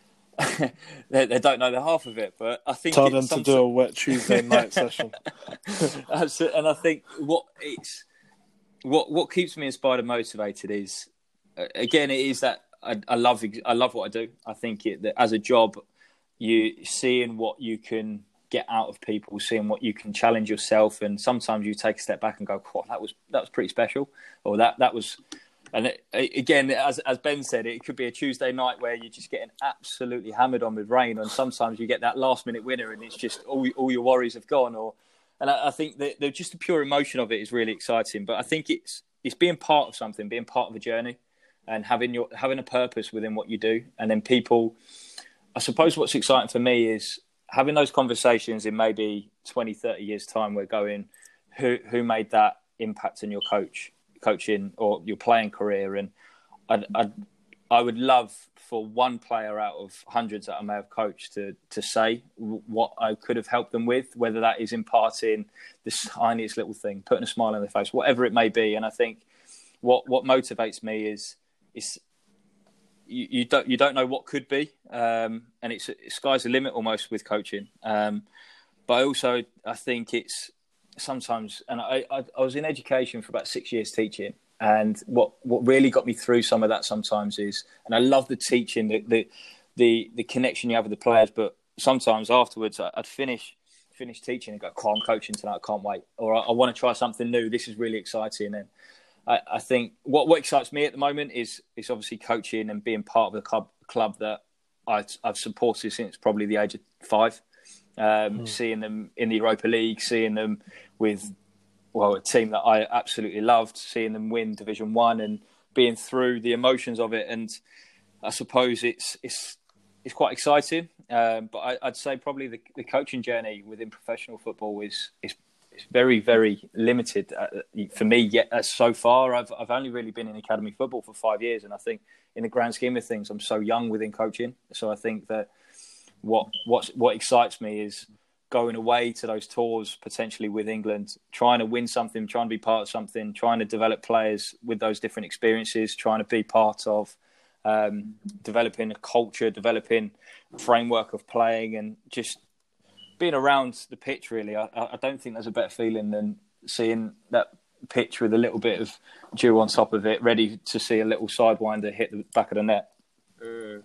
they, they don't know the half of it. But I think tell them some... to do a wet Tuesday night session. And I think what it's what what keeps me inspired and motivated is, again, it is that I, I love I love what I do. I think it, that as a job, you seeing what you can get out of people, seeing what you can challenge yourself, and sometimes you take a step back and go, "Oh, that was that was pretty special," or that that was. And it, again, as as Ben said, it could be a Tuesday night where you're just getting absolutely hammered on with rain, and sometimes you get that last minute winner, and it's just all all your worries have gone. Or, and I, I think that the, just the pure emotion of it is really exciting. But I think it's it's being part of something, being part of a journey, and having your having a purpose within what you do. And then people, I suppose, what's exciting for me is having those conversations in maybe twenty, thirty years' time. We're going, who who made that impact on your coach, coaching or your playing career? And I'd, I'd, I would love for one player out of hundreds that I may have coached to to say what I could have helped them with, whether that is imparting the tiniest little thing, putting a smile on their face, whatever it may be. And I think what what motivates me is is you, you don't you don't know what could be, um, and it's, it's sky's the limit almost with coaching. Um, but I also I think it's sometimes, and I, I I was in education for about six years teaching, and what what really got me through some of that sometimes is, and I love the teaching, the the the, the connection you have with the players, but sometimes afterwards I'd finish finish teaching and go, "Oh, I'm coaching tonight, I can't wait," or I, I want to try something new. This is really exciting. And I, I think what, what excites me at the moment is is obviously coaching and being part of the club club that I, I've supported since probably the age of five. Um, mm. Seeing them in the Europa League, seeing them with well a team that I absolutely loved, seeing them win Division One, and being through the emotions of it, and I suppose it's it's it's quite exciting. Um, but I, I'd say probably the, the coaching journey within professional football is is, is very very limited uh, for me. Yet as so far, I've I've only really been in academy football for five years, and I think in the grand scheme of things, I'm so young within coaching. So I think that what what what excites me is going away to those tours potentially with England, trying to win something, trying to be part of something, trying to develop players with those different experiences, trying to be part of um, developing a culture, developing a framework of playing, and just being around the pitch, really. I, I don't think there's a better feeling than seeing that pitch with a little bit of dew on top of it, ready to see a little sidewinder hit the back of the net. Mm.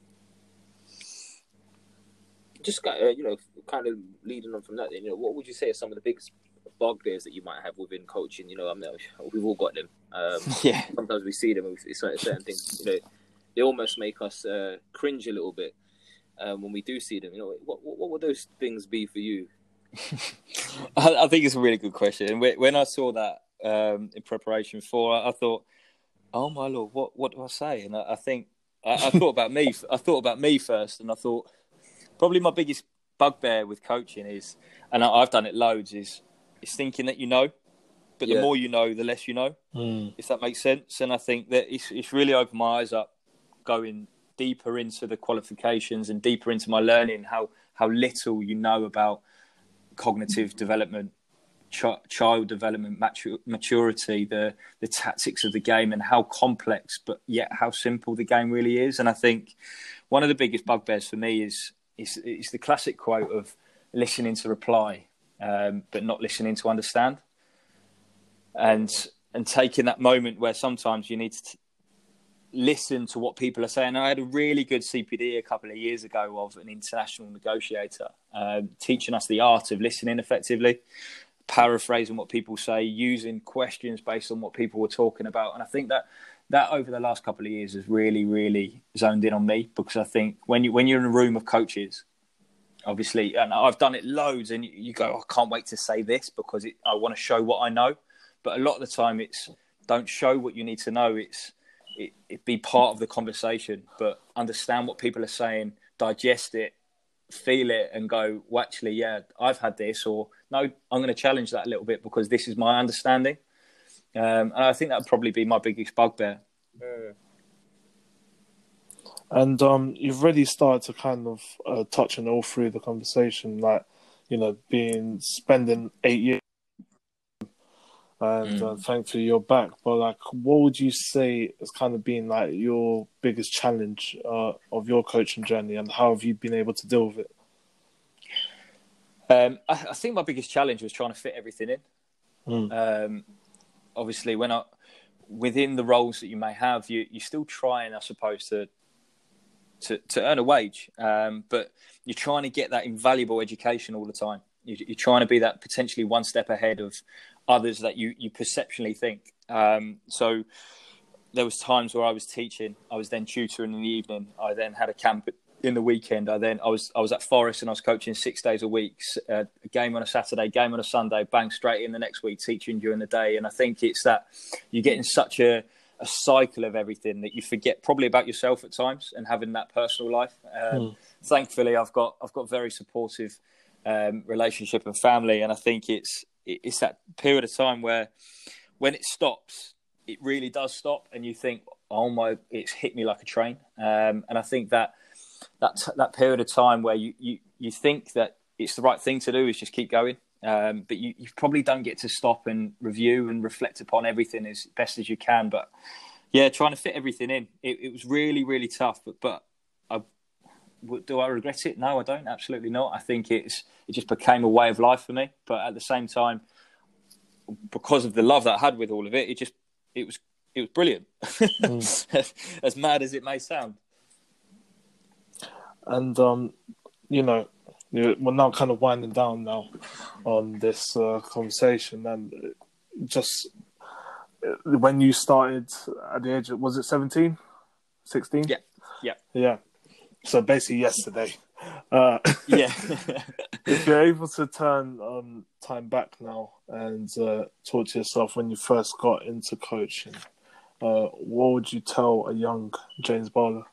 Just got, uh, you know, kind of leading on from that, you know, what would you say are some of the biggest bugbears that you might have within coaching? You know, I mean, we've all got them. Um, yeah. Sometimes we see them, it's certain, certain things, you know, they almost make us uh, cringe a little bit um, when we do see them. You know, what what, what would those things be for you? I, I think it's a really good question. And when I saw that um, in preparation for, I thought, oh my Lord, what what do I say? And I, I think I, I thought about me. I thought about me first, and I thought, probably my biggest bugbear with coaching is, and I've done it loads, is is thinking that you know, but the Yeah. more you know, the less you know, Mm. if that makes sense. And I think that it's, it's really opened my eyes up, going deeper into the qualifications and deeper into my learning, how, how little you know about cognitive development, ch- child development, matur- maturity, the, the tactics of the game, and how complex, but yet how simple the game really is. And I think one of the biggest bugbears for me is It's, it's the classic quote of listening to reply, um, but not listening to understand. And and taking that moment where sometimes you need to t- listen to what people are saying. I had a really good C P D a couple of years ago of an international negotiator um, teaching us the art of listening effectively, paraphrasing what people say, using questions based on what people were talking about. And I think that that over the last couple of years has really, really zoned in on me, because I think when you when you're in a room of coaches, obviously, and I've done it loads, and you go, oh, I can't wait to say this because it, I want to show what I know. But a lot of the time, it's don't show what you need to know. It's it, it be part of the conversation, but understand what people are saying, digest it, feel it, and go, well, actually, yeah, I've had this, or no, I'm going to challenge that a little bit because this is my understanding. Um, and I think that would probably be my biggest bugbear. Mm. And um, you've already started to kind of uh, touch on all through the conversation, like, you know, being spending eight years, and Mm. uh, thankfully you're back. But like, what would you say has kind of been like your biggest challenge uh, of your coaching journey, and how have you been able to deal with it? Um, I, I think my biggest challenge was trying to fit everything in. Mm. Um, obviously, when I within the roles that you may have, you you're still trying, I suppose, to to, to earn a wage, um, but you're trying to get that invaluable education all the time. You, you're trying to be that potentially one step ahead of others that you you perceptionally think. Um, so there was times where I was teaching, I was then tutoring in the evening, I then had a camp in the weekend. I then I was I was at Forest and I was coaching six days a week. Uh, a game on a Saturday, game on a Sunday, bang straight in the next week, teaching during the day. And I think it's that you get in such a, a cycle of everything that you forget probably about yourself at times and having that personal life. Um, Mm. Thankfully, I've got I've got very supportive um, relationship and family, and I think it's it's that period of time where when it stops, it really does stop, and you think, oh my, it's hit me like a train. Um, and I think that. That that period of time where you, you, you think that it's the right thing to do is just keep going, um, but you, you probably don't get to stop and review and reflect upon everything as best as you can. But yeah, trying to fit everything in, it, it was really, really tough. But but I, do I regret it? No, I don't. Absolutely not. I think it's it just became a way of life for me. But at the same time, because of the love that I had with all of it, it just it was it was brilliant. Mm. As mad as it may sound. And, um, you know, we're now kind of winding down now on this uh, conversation. And just when you started at the age of, was it seventeen? sixteen? Yeah. Yeah. Yeah. So basically yesterday. Uh, yeah. If you're able to turn um, time back now and uh, talk to yourself when you first got into coaching, uh, what would you tell a young James Barlow?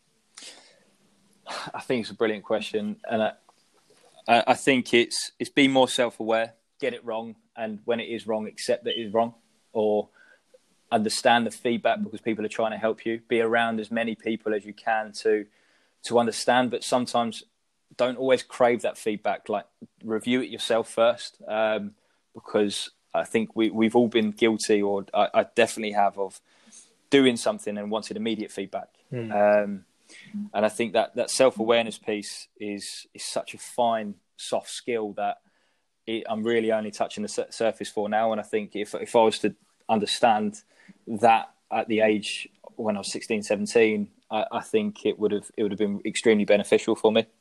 I think it's a brilliant question, and I, I think it's it's be more self-aware, get it wrong, and when it is wrong, accept that it is wrong, or understand the feedback because people are trying to help you. Be around as many people as you can to to understand, but sometimes don't always crave that feedback. Like, review it yourself first, um, because I think we we've all been guilty, or I, I definitely have, of doing something and wanted immediate feedback. Mm. Um, And I think that, that self-awareness piece is is such a fine, soft skill that it, I'm really only touching the surface for now. And I think if if I was to understand that at the age when I was sixteen, seventeen, I, I think it would have it would have been extremely beneficial for me.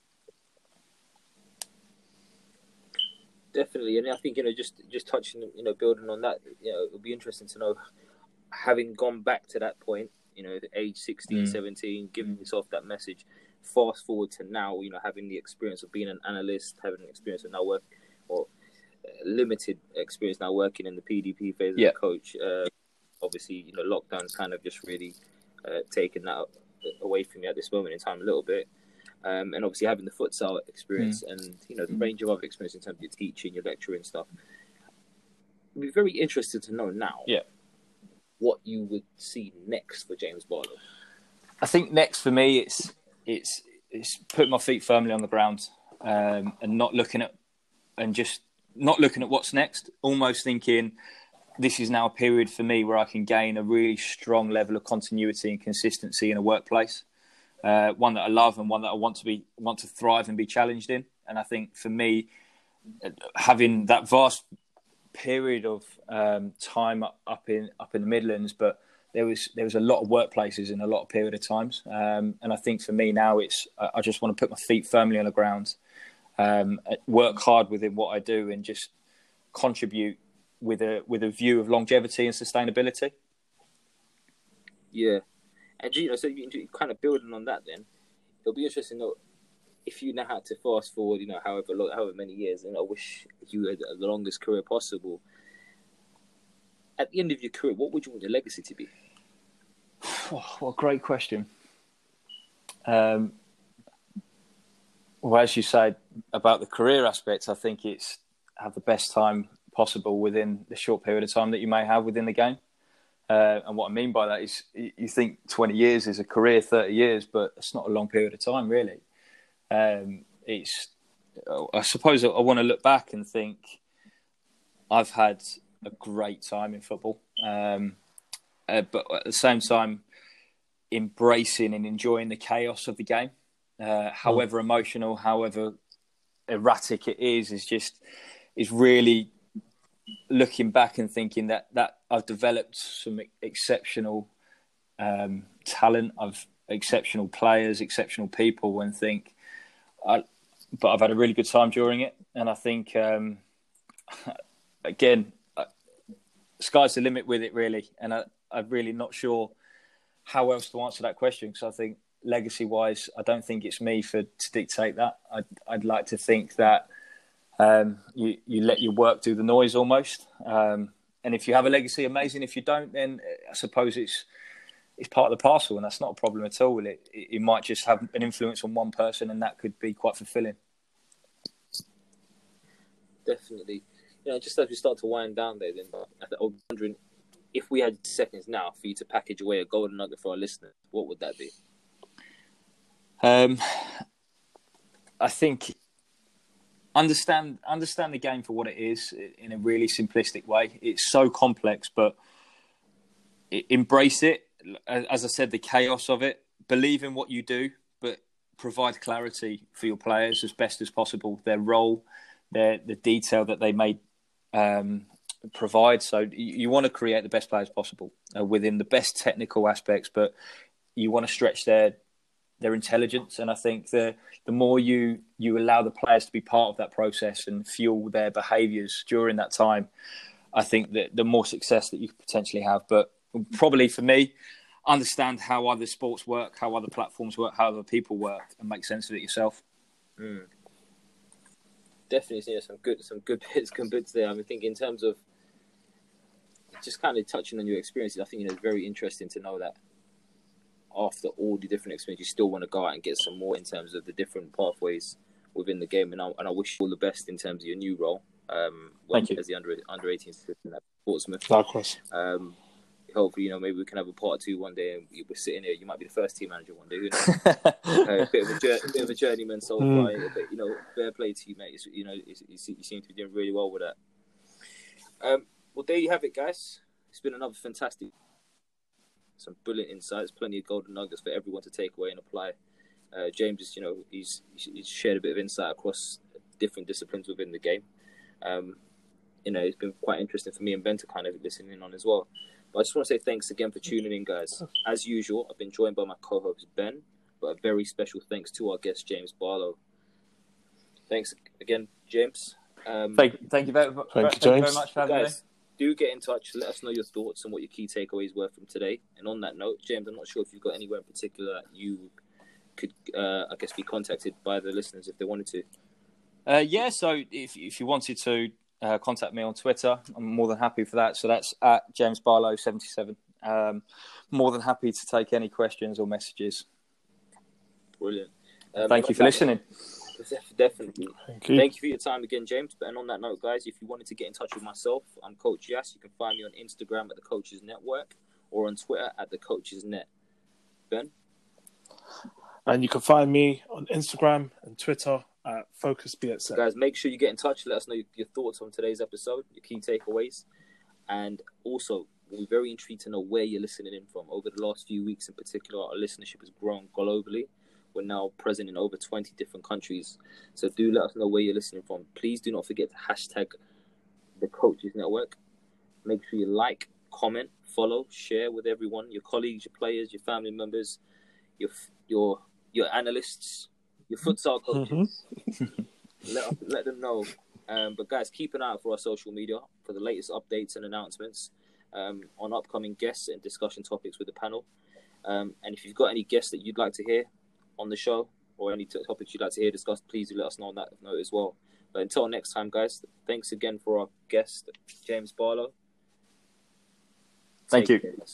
Definitely, and I think, you know, just just touching, you know, building on that, you know, it'll be interesting to know, having gone back to that point, you know, the age sixteen, mm. seventeen, giving yourself that message. Fast forward to now, you know, having the experience of being an analyst, having an experience of now work, or limited experience now working in the P D P phase yeah. as a coach. Uh, obviously, you know, lockdown's kind of just really uh, taken that away from me at this moment in time a little bit. Um, and obviously having the futsal experience mm. and, you know, the range of other experience in terms of your teaching, your lecturing stuff. I'd be very interested to know now. Yeah. What you would see next for James Barlow? I think next for me, it's it's it's putting my feet firmly on the ground, um, and not looking at and just not looking at what's next. Almost thinking this is now a period for me where I can gain a really strong level of continuity and consistency in a workplace, uh, one that I love and one that I want to be want to thrive and be challenged in. And I think for me, having that vast period of um, time up in up in the Midlands, but there was there was a lot of workplaces in a lot of period of times, um, and I think for me now it's I just want to put my feet firmly on the ground, um, work hard within what I do, and just contribute with a with a view of longevity and sustainability. Yeah, and you know, so you kind of building on that, then it'll be interesting to know if you now had to fast forward, you know, however long, however many years, and I wish you had the longest career possible. At the end of your career, what would you want your legacy to be? Oh, what a great question. Um, well, as you said about the career aspects, I think it's have the best time possible within the short period of time that you may have within the game. Uh, and what I mean by that is you think twenty years is a career, thirty years, but it's not a long period of time, really. Um, it's, I suppose I want to look back and think I've had a great time in football, um, uh, but at the same time, embracing and enjoying the chaos of the game, uh, however mm. emotional, however erratic it is, is just is really looking back and thinking that that I've developed some exceptional um, talent, I've exceptional players, exceptional people, and think. I, but I've had a really good time during it, and I think um, again, uh, sky's the limit with it, really. And I, I'm really not sure how else to answer that question, because I think legacy-wise, I don't think it's me for to dictate that. I'd, I'd like to think that um, you you let your work do the noise almost, um, and if you have a legacy, amazing. If you don't, then I suppose it's. It's part of the parcel, and that's not a problem at all. It, it, it might just have an influence on one person, and that could be quite fulfilling. Definitely. You know, just as we start to wind down there, then I'm wondering if we had seconds now for you to package away a golden nugget for our listeners, what would that be? Um, I think understand understand the game for what it is in a really simplistic way. It's so complex, but embrace it. As I said, the chaos of it, believe in what you do, but provide clarity for your players as best as possible, their role, their the detail that they may um, provide. So you, you want to create the best players possible uh, within the best technical aspects, but you want to stretch their their intelligence. And I think the the more you, you allow the players to be part of that process and fuel their behaviours during that time, I think that the more success that you could potentially have. But probably for me, understand how other sports work, how other platforms work, how other people work, and make sense of it yourself. Mm. Definitely, yeah, some good, some good bits, good bits there. I mean, I think in terms of just kind of touching on your experiences, I think, you know, it's very interesting to know that after all the different experiences, you still want to go out and get some more in terms of the different pathways within the game. And I, and I wish you all the best in terms of your new role. Um, Thank you. As the under under eighteen assistant at Portsmouth. Likewise. Um, hopefully, you know, maybe we can have a part two one day, and we're sitting here. You might be the first team manager one day. Who knows? uh, a bit of a, jour- a bit of a journeyman so Mm. far. But, you know, fair play to you, mate. It's, you know, it's, it's, you seem to be doing really well with that. Um, well, there you have it, guys. It's been another fantastic, some brilliant insights, plenty of golden nuggets for everyone to take away and apply. Uh, James is, you know, he's, he's shared a bit of insight across different disciplines within the game. Um, you know, it's been quite interesting for me and Ben to kind of listen in on as well. But I just want to say thanks again for tuning in, guys. As usual, I've been joined by my co-host, Ben, but a very special thanks to our guest, James Barlow. Thanks again, James. Um, Thank, thank you very, Thank thank you, you James. very much for having me. guys, do get in touch. Let us know your thoughts and what your key takeaways were from today. And on that note, James, I'm not sure if you've got anywhere in particular that you could, uh, I guess, be contacted by the listeners if they wanted to. Uh, yeah, so if if you wanted to uh, contact me on Twitter, I'm more than happy for that. So that's at James Barlow seventy-seven. Um, more than happy to take any questions or messages. Brilliant. Um, Thank you for listening. Definitely. Thank you. Thank you for your time again, James. And on that note, guys, if you wanted to get in touch with myself, I'm Coach Yas. You can find me on Instagram at the Coaches Network or on Twitter at the Coaches Net. Ben? And you can find me on Instagram and Twitter at Focus B X N. Guys, make sure you get in touch. Let us know your thoughts on today's episode, your key takeaways. And also, we're very intrigued to know where you're listening in from. Over the last few weeks in particular, our listenership has grown globally. We're now present in over twenty different countries. So do let us know where you're listening from. Please do not forget to hashtag the Coaches Network. Make sure you like, comment, follow, share with everyone, your colleagues, your players, your family members, your your your analysts, your futsal coaches. Mm-hmm. let, let them know. Um, but guys, keep an eye out for our social media for the latest updates and announcements um, on upcoming guests and discussion topics with the panel. Um, and if you've got any guests that you'd like to hear on the show or any t- topics you'd like to hear discussed, please do let us know on that note as well. But until next time, guys, thanks again for our guest, James Barlow. Thank Take you. care.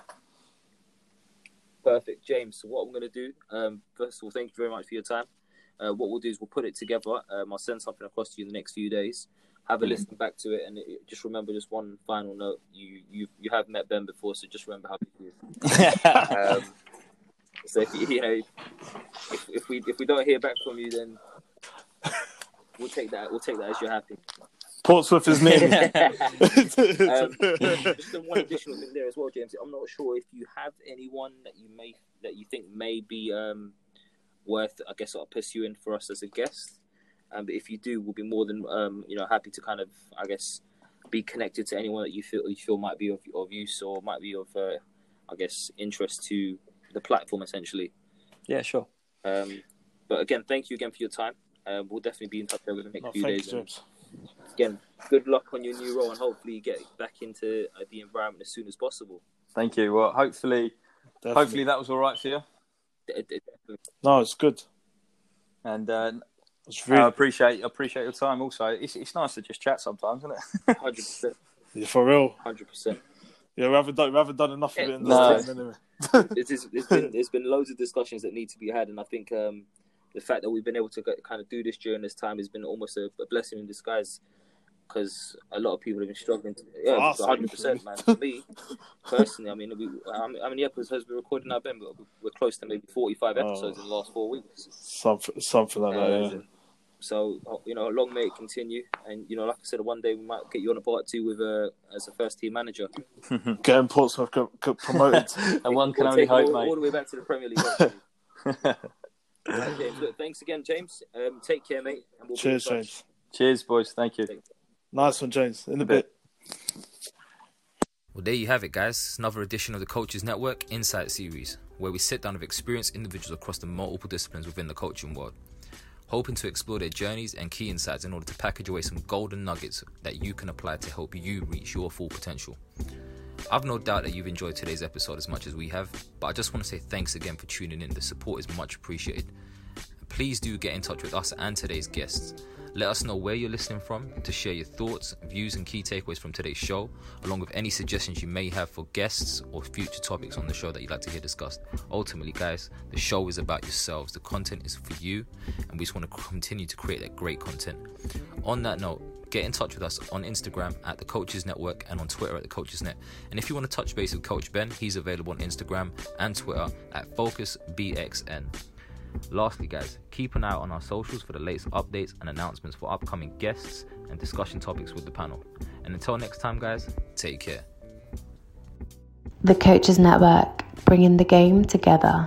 Perfect, James. So what I'm going to do, um, first of all, thank you very much for your time. Uh, what we'll do is we'll put it together. Um, I'll send something across to you in the next few days. Have a listen back to it, and it, just remember just one final note. You you you have met Ben before, so just remember how he is. um, so if you, you know, if, if we if we don't hear back from you, then we'll take that. We'll take that as you're happy. Portsmouth is near me. um, just one additional thing there as well, James. I'm not sure if you have anyone that you may that you think may be um, worth, I guess, sort of pursuing for us as a guest. Um, but if you do, we'll be more than um, you know happy to kind of, I guess, be connected to anyone that you feel you feel might be of, of use or might be of, uh, I guess, interest to the platform, essentially. Yeah, sure. Um, but again, thank you again for your time. Uh, we'll definitely be in touch over the next No, few thank days. you, James. Again, good luck on your new role, and hopefully you get back into uh, the environment as soon as possible. Thank you. Well, hopefully, Definitely. hopefully that was all right for you. D- d- No, it's good. And uh, It's I really appreciate appreciate your time. Also, it's it's nice to just chat sometimes, isn't it? Hundred percent, yeah, for real. hundred percent. Yeah, we haven't done we haven't done enough of it in this No. time anyway. It's it's been there's been loads of discussions that need to be had, and I think um, the fact that we've been able to get, kind of do this during this time has been almost a, a blessing in disguise. Because a lot of people have been struggling. To, yeah, us, one hundred percent, man. For me, personally, I mean, we, how many episodes have we recorded now, Ben? We're close to maybe forty-five episodes Oh. in the last four weeks. Something something like that. Uh, Yeah. So, you know, long may it continue. And, you know, like I said, one day we might get you on a part two with a, as a first team manager. Getting Portsmouth get, get promoted. And one can We'll only take hope, all, mate. all the way back to the Premier League. hopefully. Right, James, look, thanks again, James. Um, take care, mate. And we'll Cheers, be in touch. James. Cheers, boys. Thank you. Nice one, James. In a bit. Well, there you have it, guys. Another edition of the Coaches Network Insight Series, where we sit down with experienced individuals across the multiple disciplines within the coaching world, hoping to explore their journeys and key insights in order to package away some golden nuggets that you can apply to help you reach your full potential. I've no doubt that you've enjoyed today's episode as much as we have, but I just want to say thanks again for tuning in. The support is much appreciated. please do get in touch with us and today's guests. Let us know where you're listening from to share your thoughts, views and key takeaways from today's show, along with any suggestions you may have for guests or future topics on the show that you'd like to hear discussed. Ultimately, guys, the show is about yourselves. The content is for you, and we just want to continue to create that great content. On that note, get in touch with us on Instagram at The Coaches Network and on Twitter at The Coaches Net. And if you want to touch base with Coach Ben, he's available on Instagram and Twitter at Focus B X N. Lastly, guys, keep an eye on our socials for the latest updates and announcements for upcoming guests and discussion topics with the panel. And until next time, guys, take care. The Coaches Network, bringing the game together.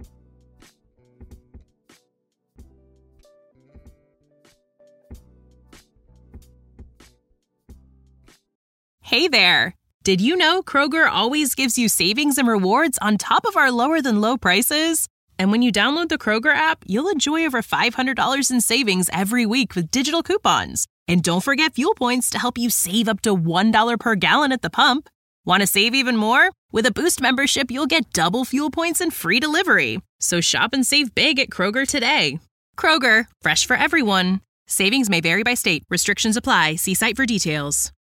Hey there! Did you know Kroger always gives you savings and rewards on top of our lower than low prices? And when you download the Kroger app, you'll enjoy over five hundred dollars in savings every week with digital coupons. And don't forget fuel points to help you save up to one dollar per gallon at the pump. Want to save even more? With a Boost membership, you'll get double fuel points and free delivery. So shop and save big at Kroger today. Kroger, fresh for everyone. Savings may vary by state. Restrictions apply. See site for details.